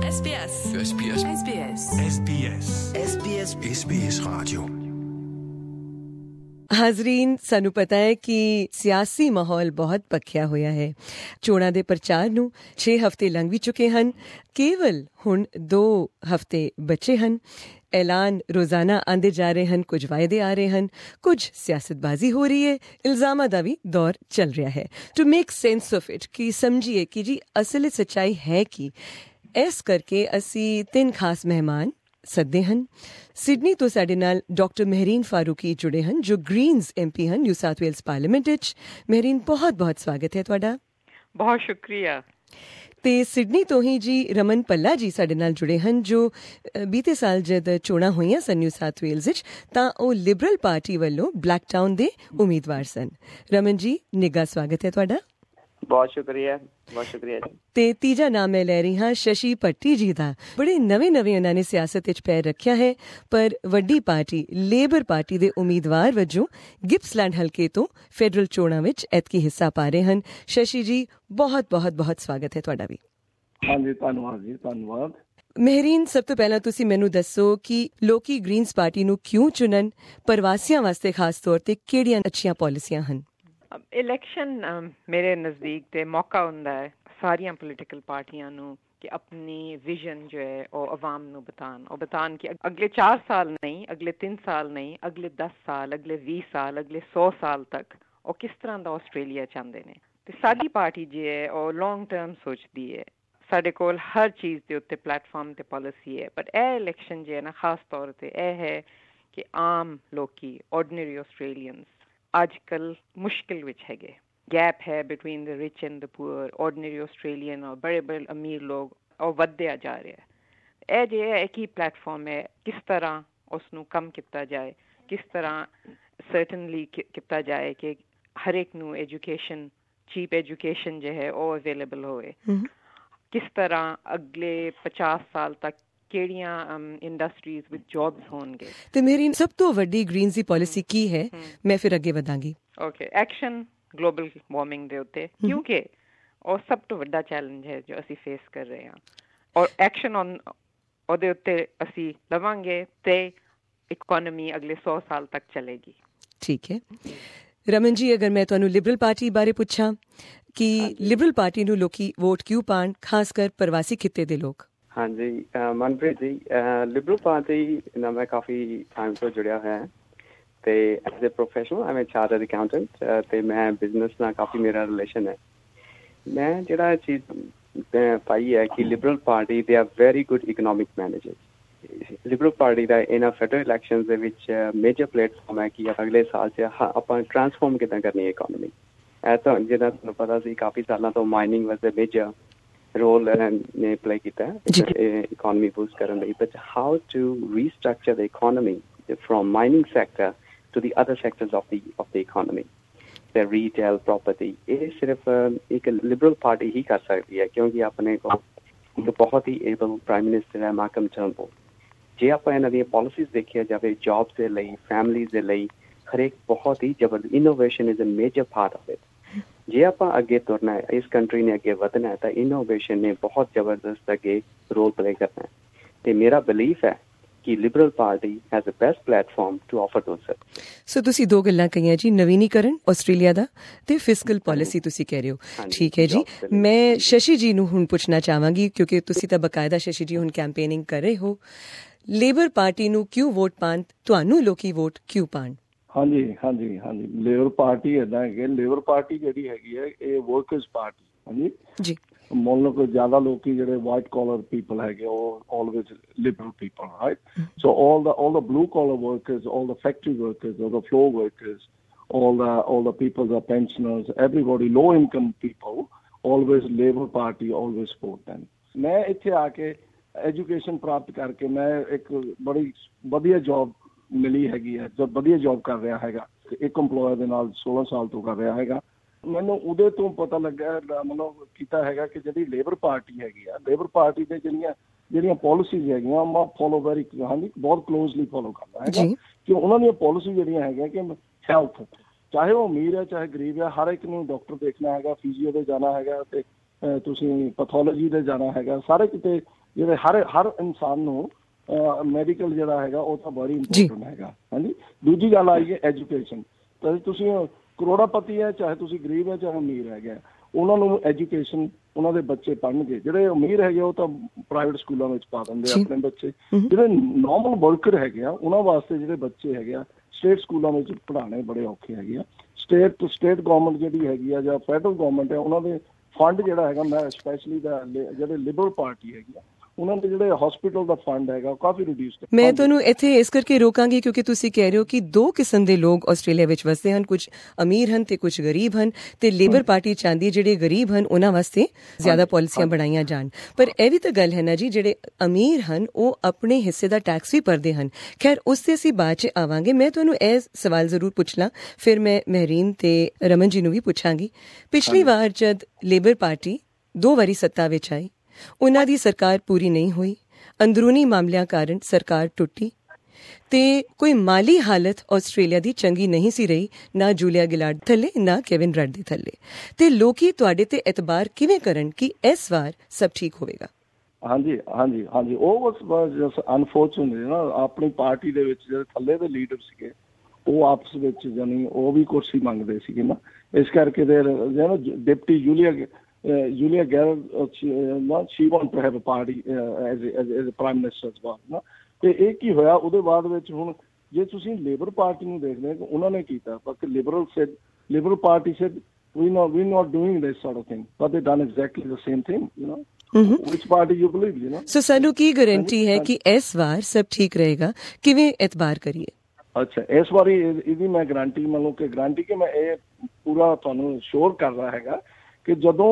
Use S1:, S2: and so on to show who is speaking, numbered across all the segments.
S1: SBS
S2: SBS
S1: SBS
S2: SBS
S3: SBS SBS Radio।
S4: ਹਾਜ਼ਰੀਨ, ਸਾਨੂੰ ਪਤਾ ਹੈ ਕਿ ਸਿਆਸੀ ਮਾਹੌਲ ਬਹੁਤ ਭਖਿਆ ਹੋਇਆ ਹੈ। ਚੋਣਾਂ ਦੇ ਪ੍ਰਚਾਰ ਨੂੰ 6 ਹਫ਼ਤੇ ਲੰਘ ਵੀ ਚੁੱਕੇ ਹਨ। ਕੇਵਲ ਹੁਣ 2 ਹਫ਼ਤੇ ਬਚੇ ਹਨ। ਐਲਾਨ ਰੋਜ਼ਾਨਾ ਆਉਂਦੇ ਜਾ ਰਹੇ ਹਨ, ਕੁਝ ਵਾਅਦੇ ਆ ਰਹੇ ਹਨ, ਕੁਝ ਸਿਆਸਤਬਾਜ਼ੀ ਹੋ ਰਹੀ ਹੈ, ਇਲਜ਼ਾਮਾਂ ਦਾ ਵੀ ਦੌਰ ਚੱਲ ਰਿਹਾ ਹੈ। To make sense of it, ਕਿ ਸਮਝੀਏ ਕਿ ਜੀ ਅਸਲ ਸੱਚਾਈ ਹੈ ਕੀ। ਇਸ ਕਰਕੇ ਅਸੀਂ 3 ਖਾਸ ਮਹਿਮਾਨ ਸੱਦੇ ਹਨ। ਸਿਡਨੀ ਤੋਂ ਸਾਡੇ ਨਾਲ ਡਾਕਟਰ ਮਹਿਰੀਨ ਫਾਰੂਕੀ ਜੁੜੇ ਹਨ, ਜੋ ਗ੍ਰੀਨਜ਼ MP ਹਨ ਨਿਊ ਸਾਊਥ ਵੇਲਜ਼ ਪਾਰਲੀਮੈਂਟ ਵਿੱਚ। ਮਹਿਰੀਨ, ਬਹੁਤ ਸਵਾਗਤ ਹੈ ਤੁਹਾਡਾ।
S5: ਬਹੁਤ ਸ਼ੁਕਰੀਆ।
S4: ਤੇ ਸਿਡਨੀ ਤੋਂ ਹੀ ਜੀ ਰਮਨ ਪੱਲਾ ਜੀ ਸਾਡੇ ਨਾਲ ਜੁੜੇ ਹਨ, ਜੋ ਬੀਤੇ ਸਾਲ ਜਦ ਚੋਣਾਂ ਹੋਈਆਂ ਸਨ ਨਿਊ ਸਾਊਥ ਵੇਲਜ਼ ਵਿੱਚ, ਤਾਂ ਉਹ ਲਿਬਰਲ ਪਾਰਟੀ ਵੱਲੋਂ ਬਲੈਕ ਟਾਊਨ ਦੇ ਉਮੀਦਵਾਰ ਸਨ। ਰਮਨ ਜੀ, ਨਿੱਘਾ ਸਵਾਗਤ ਹੈ ਤੁਹਾਡਾ।
S6: ਬਹੁਤ ਸ਼ੁਕਰੀਆ ਜੀ।
S4: ਤੇ ਤੀਜਾ ਨਾਮ ਮੈਂ ਲੈ ਰਹੀ ਹਾਂ ਸ਼ਸ਼ੀ ਭੱਟੀ ਜੀ ਦਾ। ਬੜੇ ਨਵੇਂ ਉਹਨਾਂ ਨੇ ਸਿਆਸਤ ਵਿੱਚ ਪੈਰ ਰੱਖਿਆ ਹੈ, ਪਰ ਵੱਡੀ ਪਾਰਟੀ ਲੇਬਰ ਪਾਰਟੀ ਦੇ ਉਮੀਦਵਾਰ ਵਜੋਂ ਗਿਪਸਲੈਂਡ ਹਲਕੇ ਤੋਂ ਫੈਡਰਲ ਚੋਣਾਂ ਵਿੱਚ ਐਤਕੀ ਹਿੱਸਾ ਪਾ ਰਹੇ ਹਨ। ਸ਼ਸ਼ੀ ਜੀ, ਬਹੁਤ ਸਵਾਗਤ ਹੈ ਤੁਹਾਡਾ ਵੀ।
S7: ਹਾਂਜੀ, ਧੰਨਵਾਦ ਜੀ, ਧੰਨਵਾਦ।
S4: ਮਹਿਰੀਨ, ਸਭ ਤੋਂ ਪਹਿਲਾਂ ਤੁਸੀਂ ਮੈਨੂੰ ਦੱਸੋ ਕਿ ਲੋਕੀ ਗ੍ਰੀਨਜ਼ ਪਾਰਟੀ ਨੂੰ ਕਿਉਂ ਚੁਣਨ, ਪ੍ਰਵਾਸੀਆਂ ਵਾਸਤੇ ਖਾਸ ਤੌਰ ਤੇ ਕਿਹੜੀਆਂ ਅੱਛੀਆਂ ਪਾਲਿਸੀਆਂ ਹਨ?
S5: ਇਲੈਕਸ਼ਨ ਮੇਰੇ ਨਜ਼ਦੀਕ ਤੇ ਮੌਕਾ ਹੁੰਦਾ ਹੈ ਸਾਰੀਆਂ ਪੋਲੀਟੀਕਲ ਪਾਰਟੀਆਂ ਨੂੰ ਕਿ ਆਪਣੀ ਵਿਜ਼ਨ ਜੋ ਹੈ ਉਹ ਆਵਾਮ ਨੂੰ ਬਤਾਉਣ ਕਿ ਅਗਲੇ 4 ਸਾਲ ਨਹੀਂ, ਅਗਲੇ 3 ਸਾਲ ਨਹੀਂ, ਅਗਲੇ 10 ਸਾਲ, ਅਗਲੇ 20 ਸਾਲ, ਅਗਲੇ 100 ਸਾਲ ਤੱਕ ਉਹ ਕਿਸ ਤਰ੍ਹਾਂ ਦਾ ਆਸਟ੍ਰੇਲੀਆ ਚਾਹੁੰਦੇ ਨੇ। ਤੇ ਸਾਡੀ ਪਾਰਟੀ ਜੋ ਹੈ ਉਹ ਲੌਂਗ ਟਰਮ ਸੋਚਦੀ ਹੈ। ਸਾਡੇ ਕੋਲ ਹਰ ਚੀਜ਼ ਦੇ ਉੱਤੇ ਪਲੇਟਫਾਰਮ ਤੇ ਪਾਲਿਸੀ ਹੈ, ਪਰ ਇਹ ਇਲੈਕਸ਼ਨ ਜੋ ਹੈ ਨਾ, ਖਾਸ ਤੌਰ ਤੇ ਇਹ ਹੈ ਕਿ ਆਮ ਲੋਕੀ, ਆਰਡੀਨਰੀ ਆਸਟ੍ਰੇਲੀਅਨਸ ਅੱਜ ਕੱਲ ਮੁਸ਼ਕਿਲ ਵਿੱਚ ਹੈਗੇ। ਗੈਪ ਹੈ between the rich and the poor. Ordinary Australian ਔਰ ਬੜੇ ਅਮੀਰ ਲੋਕ ਉਹ ਵੱਧਦਿਆ ਜਾ ਰਿਹਾ। ਇਹ ਜੇ ਇੱਕ ਹੀ ਪਲੇਟਫਾਰਮ ਹੈ, ਕਿਸ ਤਰ੍ਹਾਂ ਉਸ ਨੂੰ ਕਮ ਕੀਤਾ ਜਾਏ, ਕਿਸ ਤਰ੍ਹਾਂ ਸਰਟਨਲੀ ਕੀਤਾ ਜਾਏ ਕਿ ਹਰ ਇੱਕ ਨੂੰ ਐਜੂਕੇਸ਼ਨ, ਚੀਪ ਐਜੂਕੇਸ਼ਨ ਜੋ ਹੈ ਉਹ ਅਵੇਲੇਬਲ ਹੋਵੇ। ਕਿਸ ਤਰ੍ਹਾਂ ਅਗਲੇ 50 ਸਾਲ ਤੱਕ ਕਿਹੜੀਆਂ ਇੰਡਸਟਰੀਜ਼ ਵਿੱਚ ਜੌਬਸ ਹੋਣਗੇ। ਤੇ
S4: ਮੇਰੀ ਸਭ ਤੋਂ ਵੱਡੀ ਗ੍ਰੀਨਜ਼ ਦੀ ਪਾਲਿਸੀ ਕੀ ਹੈ? ਮੈਂ ਫਿਰ ਅੱਗੇ ਵਧਾਂਗੀ।
S5: ਓਕੇ, ਐਕਸ਼ਨ ਗਲੋਬਲ ਵਾਰਮਿੰਗ ਦੇ ਉੱਤੇ, ਕਿਉਂਕਿ ਉਹ ਸਭ ਤੋਂ ਵੱਡਾ ਚੈਲੰਜ ਹੈ ਜੋ ਅਸੀਂ ਫੇਸ ਕਰ ਰਹੇ ਹਾਂ, ਔਰ ਐਕਸ਼ਨ ਉਹਦੇ ਉੱਤੇ ਅਸੀਂ ਲਵਾਂਗੇ ਤੇ ਇਕੋਨਮੀ ਅਗਲੇ 100 ਸਾਲ ਤੱਕ ਚਲੇਗੀ।
S4: ਠੀਕ ਹੈ ਰਮਨ ਜੀ, ਅਗਰ ਮੈਂ ਤੁਹਾਨੂੰ ਲਿਬਰਲ ਪਾਰਟੀ ਬਾਰੇ ਪੁੱਛਾਂ ਕਿ ਲਿਬਰਲ ਪਾਰਟੀ ਨੂੰ ਲੋਕੀ ਵੋਟ ਕਿਉਂ ਪਾਉਣ, ਖਾਸ ਕਰ ਪ੍ਰਵਾਸੀ ਖਿੱਤੇ ਦੇ ਲੋਕ?
S6: ਹਾਂਜੀ ਮਨਪ੍ਰੀਤ ਜੀ, ਲਿਬਰਲ ਪਾਰਟੀ ਨਾਲ ਮੈਂ ਕਾਫੀ ਟਾਈਮ ਤੋਂ ਜੁੜਿਆ ਹੋਇਆ ਤੇ as a professional I am chartered accountant ਤੇ ਮੈਂ ਬਿਜ਼ਨਸ ਨਾਲ ਕਾਫੀ ਮੇਰਾ ਰਿਲੇਸ਼ਨ ਹੈ। ਮੈਂ ਜਿਹੜਾ ਚੀਜ਼ ਪਾਈ ਹੈ ਕਿ Liberal Party they are very good economic manager. Liberal Party ਦਾ ਇਹਨਾਂ ਫੈਡਰਲ ਇਲੈਕਸ਼ਨ ਦੇ ਵਿੱਚ ਮੇਜਰ ਪਲੇਟਫਾਰਮ ਹੈ ਕਿ ਅਗਲੇ ਸਾਲ 'ਚ ਆਪਾਂ ਟਰਾਂਸਫਾਰਮ ਕਿੱਦਾਂ ਕਰਨੀ ਹੈ ਇਕੋਨਮੀ। ਇਹ ਤਾਂ ਜਿੱਦਾਂ ਤੁਹਾਨੂੰ ਪਤਾ ਸੀ, ਕਾਫੀ ਸਾਲਾਂ ਤੋਂ mining was a major role ਨੇ ਪਲੇ ਕੀਤਾ ਇਕੋਨਮੀ ਬੂਸਟ ਕਰਨ ਲਈ, but how to restructure the economy from mining sector to the other sectors of the economy, the retail, property, ਇਹ ਸਿਰਫ ਇੱਕ ਲਿਬਰਲ ਪਾਰਟੀ ਹੀ ਕਰ ਸਕਦੀ ਹੈ, ਕਿਉਂਕਿ ਆਪਣੇ ਕੋਲ ਇੱਕ ਬਹੁਤ ਹੀ ਏਬਲ ਪ੍ਰਾਈਮ ਮਿਨਿਸਟਰ ਹੈ ਮਾਲਕਮ ਟਰਨਬੁਲ। ਜੇ ਆਪਾਂ ਇਹਨਾਂ ਦੀਆਂ ਪਾਲਿਸੀਜ਼ ਦੇਖਿਆ ਜਾਵੇ ਜੌਬਸ ਦੇ ਲਈ, ਫੈਮਲੀਜ਼ ਦੇ ਲਈ, ਹਰੇਕ ਬਹੁਤ ਹੀ ਜ਼ਬਰਦਸਤ innovation is a major part of it. ਜੇ ਆਪਾਂ ਅੱਗੇ ਤੁਰਨਾ ਹੈ, ਇਸ ਕੰਟਰੀ ਨੇ ਅੱਗੇ ਵਧਣਾ ਹੈ, ਤਾਂ ਇਨੋਵੇਸ਼ਨ ਨੇ ਬਹੁਤ ਜ਼ਬਰਦਸਤ ਅੱਗੇ ਰੋਲ ਪਲੇ ਕਰਨਾ ਹੈ। ਤੇ ਮੇਰਾ ਬਿਲੀਫ ਹੈ ਕਿ Liberal Party has the best platform to offer those service.
S4: So ਤੁਸੀਂ 2 ਗੱਲਾਂ ਕਹੀਆਂ ਜੀ, ਨਵੀਨੀਕਰਨ ਆਸਟ੍ਰੇਲੀਆ ਦਾ ਤੇ ਫਿਸਕਲ ਪਾਲਿਸੀ ਤੁਸੀਂ ਕਹਿ ਰਹੇ ਹੋ। ਠੀਕ ਹੈ ਜੀ, ਮੈਂ ਸ਼ਸ਼ੀ ਜੀ ਨੂੰ ਹੁਣ ਪੁੱਛਣਾ ਚਾਹਾਂਗੀ, ਕਿਉਂਕਿ ਤੁਸੀਂ ਤਾਂ ਬਕਾਇਦਾ ਸ਼ਸ਼ੀ ਜੀ ਹੁਣ ਕੈਂਪੇਨਿੰਗ ਕਰ ਰਹੇ ਹੋ। ਲੇਬਰ ਪਾਰਟੀ ਨੂੰ ਕਿਉਂ ਵੋਟ ਪਾਉਣ, ਤੁਹਾਨੂੰ ਲੋਕੀ ਵੋਟ ਕਿਉਂ ਪਾਉਣ?
S7: ਹਾਂਜੀ, ਲੇਬਰ ਪਾਰਟੀ ਏਦਾਂ ਹੈਗੀ। ਲੇਬਰ ਪਾਰਟੀ ਜਿਹੜੀ ਹੈਗੀ ਹੈ ਇਹ ਵਰਕਰਸ ਪਾਰਟੀ। ਹਾਂਜੀ ਜੀ, ਮੰਨ ਲਓ ਕਿ ਜ਼ਿਆਦਾ ਲੋਕੀ ਜਿਹੜੇ ਵਾਈਟ ਕਾਲਰ ਪੀਪਲ ਹੈਗੇ ਉਹ always Liberal people, right? So all the blue collar workers, all the factory workers, all the floor workers, all the people, the pensioners, everybody, low income people, always Labour Party always support them. ਮੈਂ ਇੱਥੇ ਆ ਕੇ education ਪ੍ਰਾਪਤ ਕਰਕੇ ਮੈਂ ਇੱਕ ਬੜੀ ਵਧੀਆ job ਮਿਲੀ ਹੈਗੀ ਹੈ, ਜਦ ਵਧੀਆ ਜੌਬ ਕਰ ਰਿਹਾ ਹੈਗਾ, ਇੱਕ ਇੰਪਲੋਇਰ ਦੇ ਨਾਲ 16 ਸਾਲ ਤੋਂ ਕਰ ਰਿਹਾ ਹੈਗਾ। ਮੈਨੂੰ ਉਹਦੇ ਤੋਂ ਪਤਾ ਲੱਗਾ, ਮਤਲਬ ਕੀਤਾ ਹੈਗਾ ਕਿ ਜਿਹੜੀ ਲੇਬਰ ਪਾਰਟੀ ਹੈਗੀ ਆ, ਲੇਬਰ ਪਾਰਟੀ ਦੇ ਜਿਹੜੀਆਂ ਪਾਲਿਸੀਜ਼ ਹੈਗੀਆਂ ਮੈਂ ਫੋਲੋ ਬਹੁਤ ਕਲੋਜ਼ਲੀ ਫੋਲੋ ਕਰਦਾ ਹੈਗਾ ਕਿ ਉਹਨਾਂ ਦੀਆਂ ਪਾਲਿਸੀ ਜਿਹੜੀਆਂ ਹੈਗੀਆਂ ਕਿ ਹੈਲਥ, ਚਾਹੇ ਉਹ ਅਮੀਰ ਹੈ ਚਾਹੇ ਗਰੀਬ ਹੈ, ਹਰ ਇੱਕ ਨੂੰ ਡਾਕਟਰ ਦੇਖਣਾ ਹੈਗਾ, ਫਿਜ਼ੀਓ ਦੇ ਜਾਣਾ ਹੈਗਾ ਤੇ ਤੁਸੀਂ ਪੈਥੋਲੋਜੀ ਦੇ ਜਾਣਾ ਹੈਗਾ, ਸਾਰੇ ਕਿਤੇ ਜਿਹੜੇ ਹਰ ਇਨਸਾਨ ਨੂੰ ਮੈਡੀਕਲ ਜਿਹੜਾ ਹੈਗਾ ਉਹ ਤਾਂ ਬੜੀ ਇੰਪੋਰਟੈਂਟ ਹੈਗਾ। ਹਾਂਜੀ, ਦੂਜੀ ਗੱਲ ਆਈ ਹੈ ਐਜੂਕੇਸ਼ਨ। ਤਾਂ ਤੁਸੀਂ ਕਰੋੜਾਪਤੀ ਹੈ, ਚਾਹੇ ਤੁਸੀਂ ਗਰੀਬ ਹੈ, ਚਾਹੇ ਅਮੀਰ ਹੈਗੇ, ਉਹਨਾਂ ਨੂੰ ਐਜੂਕੇਸ਼ਨ, ਉਹਨਾਂ ਦੇ ਬੱਚੇ ਪੜ੍ਹਨਗੇ। ਜਿਹੜੇ ਅਮੀਰ ਹੈਗੇ ਉਹ ਤਾਂ ਪ੍ਰਾਈਵੇਟ ਸਕੂਲਾਂ ਵਿੱਚ ਪਾ ਦਿੰਦੇ ਆਪਣੇ ਬੱਚੇ। ਜਿਹੜੇ ਨੋਰਮਲ ਵਰਕਰ ਹੈਗੇ ਆ ਉਹਨਾਂ ਵਾਸਤੇ ਜਿਹੜੇ ਬੱਚੇ ਹੈਗੇ ਆ ਸਟੇਟ ਸਕੂਲਾਂ ਵਿੱਚ ਪੜ੍ਹਾਉਣੇ ਬੜੇ ਔਖੇ ਹੈਗੇ ਆ। ਸਟੇਟ ਗੌਰਮੈਂਟ ਜਿਹੜੀ ਹੈਗੀ ਆ ਜਾਂ ਫੈਡਰਲ ਗੌਰਮੈਂਟ ਹੈ, ਉਹਨਾਂ ਦੇ ਫੰਡ ਜਿਹੜਾ ਹੈਗਾ, ਮੈਂ ਸਪੈਸ਼ਲੀ ਦਾ ਜਿਹੜੇ ਲਿਬਰਲ ਪਾਰਟੀ ਹੈਗੀ ਆ ਉਹਨਾਂ ਦੇ ਜਿਹੜੇ ਹਸਪੀਟਲ ਦਾ ਫੰਡ ਹੈਗਾ ਉਹ ਕਾਫੀ ਰਿਡਿਊਸ ਕੀਤਾ।
S4: ਮੈਂ ਤੁਹਾਨੂੰ ਇੱਥੇ ਇਸ ਕਰਕੇ ਰੋਕਾਂਗੀ ਕਿਉਂਕਿ ਤੁਸੀਂ ਕਹਿ ਰਹੇ ਹੋ ਕਿ ਦੋ ਕਿਸਮ ਦੇ ਲੋਕ ਆਸਟ੍ਰੇਲੀਆ ਵਿੱਚ ਵਸਦੇ ਹਨ, ਕੁਝ ਅਮੀਰ ਹਨ ਤੇ ਕੁਝ ਗਰੀਬ ਹਨ, ਤੇ ਲੇਬਰ ਪਾਰਟੀ ਚਾਹੁੰਦੀ ਜਿਹੜੇ ਗਰੀਬ ਹਨ ਉਹਨਾਂ ਵਾਸਤੇ ਜ਼ਿਆਦਾ ਪਾਲਿਸੀਆਂ ਬਣਾਈਆਂ ਜਾਣ। ਪਰ ਇਹ ਵੀ ਤਾਂ ਗੱਲ ਹੈ ਨਾ ਜੀ, ਜਿਹੜੇ ਅਮੀਰ ਹਨ ਉਹ ਆਪਣੇ ਹਿੱਸੇ ਦਾ ਟੈਕਸ ਵੀ ਭਰਦੇ ਹਨ। ਖੈਰ ਉਸ ਤੇ ਅਸੀਂ ਬਾਅਦ 'ਚ ਆਵਾਂਗੇ। ਮੈਂ ਤੁਹਾਨੂੰ ਇਹ ਸਵਾਲ ਜ਼ਰੂਰ ਪੁੱਛ ਲਾਂ, ਫਿਰ ਮੈਂ ਮਹਿਰੀਨ ਤੇ ਰਮਨ ਜੀ ਨੂੰ ਵੀ ਪੁੱਛਾਂਗੀ। ਪਿਛਲੀ ਵਾਰ ਜਦ ਲੇਬਰ ਪਾਰਟੀ 2 ਵਾਰੀ ਸੱਤਾ ਵਿੱਚ ਆਈ, ਉਹਨਾਂ ਦੀ ਸਰਕਾਰ ਪੂਰੀ ਨਹੀਂ ਹੋਈ, ਅੰਦਰੂਨੀ ਮਾਮਲਿਆਂ ਕਾਰਨ ਸਰਕਾਰ ਟੁੱਟੀ ਤੇ ਕੋਈ ਮਾਲੀ ਹਾਲਤ ਆਸਟ੍ਰੇਲੀਆ ਦੀ ਚੰਗੀ ਨਹੀਂ ਸੀ ਰਹੀ, ਨਾ ਜੂਲੀਆ ਗਿਲਾਰਡ ਥੱਲੇ ਨਾ ਕੇਵਿਨ ਰਡ ਦੇ ਥੱਲੇ। ਤੇ ਲੋਕੀ ਤੁਹਾਡੇ ਤੇ ਇਤਬਾਰ ਕਿਵੇਂ ਕਰਨ ਕਿ ਇਸ ਵਾਰ ਸਭ ਠੀਕ ਹੋਵੇਗਾ?
S7: ਹਾਂਜੀ ਉਹ ਬਸ ਅਨਫੋਰਚੂਨੇਟਲੀ ਨਾ ਆਪਣੀ ਪਾਰਟੀ ਦੇ ਵਿੱਚ ਜਿਹੜੇ ਥੱਲੇ ਦੇ ਲੀਡਰ ਸੀਗੇ ਉਹ ਆਪਸ ਵਿੱਚ ਜਾਨੀ ਉਹ ਵੀ ਕੁਰਸੀ ਮੰਗਦੇ ਸੀਗੇ ਨਾ, ਇਸ ਕਰਕੇ deputy Julia Gillard, she wanted to have a party as a prime minister as well ਨਾ। ਤੇ ਇਹ ਕੀ ਹੋਇਆ ਉਹਦੇ ਬਾਅਦ ਵਿੱਚ, ਹੁਣ ਜੇ ਤੁਸੀਂ ਲੇਬਰ ਪਾਰਟੀ ਨੂੰ ਦੇਖਦੇ ਹੋ ਉਹਨਾਂ ਨੇ ਕੀਤਾ, but liberal party said we're not doing this sort of thing, but they done exactly the same thing, you know. Which party you believe, you know? So
S4: ਸਾਨੂੰ ਕੀ ਗਾਰੰਟੀ ਹੈ ਕਿ ਇਸ ਵਾਰ ਸਭ ਠੀਕ ਰਹੇਗਾ? ਕਿਵੇਂ ਇਤਬਾਰ ਕਰੀਏ?
S7: ਅੱਛਾ, ਇਸ ਵਾਰੀ ਇਹਦੀ ਮੈਂ ਗਾਰੰਟੀ ਮੰਨੋ ਕਿ ਮੈਂ ਇਹ ਪੂਰਾ ਤੁਹਾਨੂੰ ਸ਼ੋਰ ਕਰ ਰਿਹਾ ਹੈਗਾ ਕਿ ਜਦੋਂ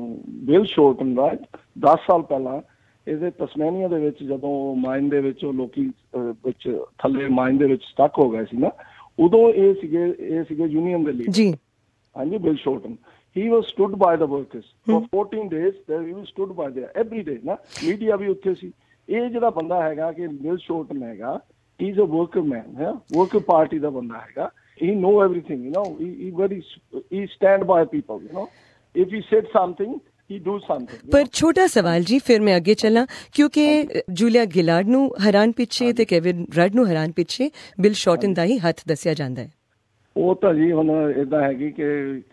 S7: ਬਿਲ ਸ਼ੋਰਟਨ ਦਾ 10 ਸਾਲ ਪਹਿਲਾਂ ਇਹਦੇ ਤਸਮੈਨੀਆ ਦੇ ਵਿੱਚ ਜਦੋਂ ਮਾਈਨ ਦੇ ਵਿੱਚ ਉਹ ਲੋਕੀ ਵਿੱਚ ਥੱਲੇ ਮਾਈਨ ਦੇ ਵਿੱਚ ਸਟਕ ਹੋ ਗਏ ਸੀ ਨਾ, ਉਦੋਂ ਇਹ ਸੀਗੇ ਯੂਨੀਅਨ ਦੇ ਲੀਡਰ ਜੀ। ਹਾਂਜੀ, Bill Shorten, he was stood by the workers for 14 days there, he was stood by there every day ਨਾ, ਮੀਡੀਆ ਵੀ ਉੱਥੇ ਸੀ। ਇਹ ਜਿਹੜਾ ਬੰਦਾ ਹੈਗਾ ਕਿ ਬਿਲ ਸ਼ੋਰਟਨ ਹੈਗਾ, he is a worker man ਹੈ, worker party ਦਾ ਬੰਦਾ ਹੈਗਾ, he know everything, you know, he stand by people, you know, if he said something he do something।
S4: ਪਰ ਛੋਟਾ ਸਵਾਲ ਜੀ, ਫਿਰ ਮੈਂ ਅੱਗੇ ਚੱਲਾਂ, ਕਿਉਂਕਿ ਜੂਲੀਆ ਗਿਲਾਰਡ ਨੂੰ ਹਰਾਨ ਪਿੱਛੇ ਤੇ ਕੇਵਿਨ ਰਡ ਨੂੰ ਹਰਾਨ ਪਿੱਛੇ ਬਿਲ ਸ਼ੋਰਟਨ ਦਾ ਹੀ ਹੱਥ ਦੱਸਿਆ ਜਾਂਦਾ ਹੈ।
S7: ਉਹ ਤਾਂ ਜੀ ਹੁਣ ਏਦਾਂ ਹੈਗੀ ਕਿ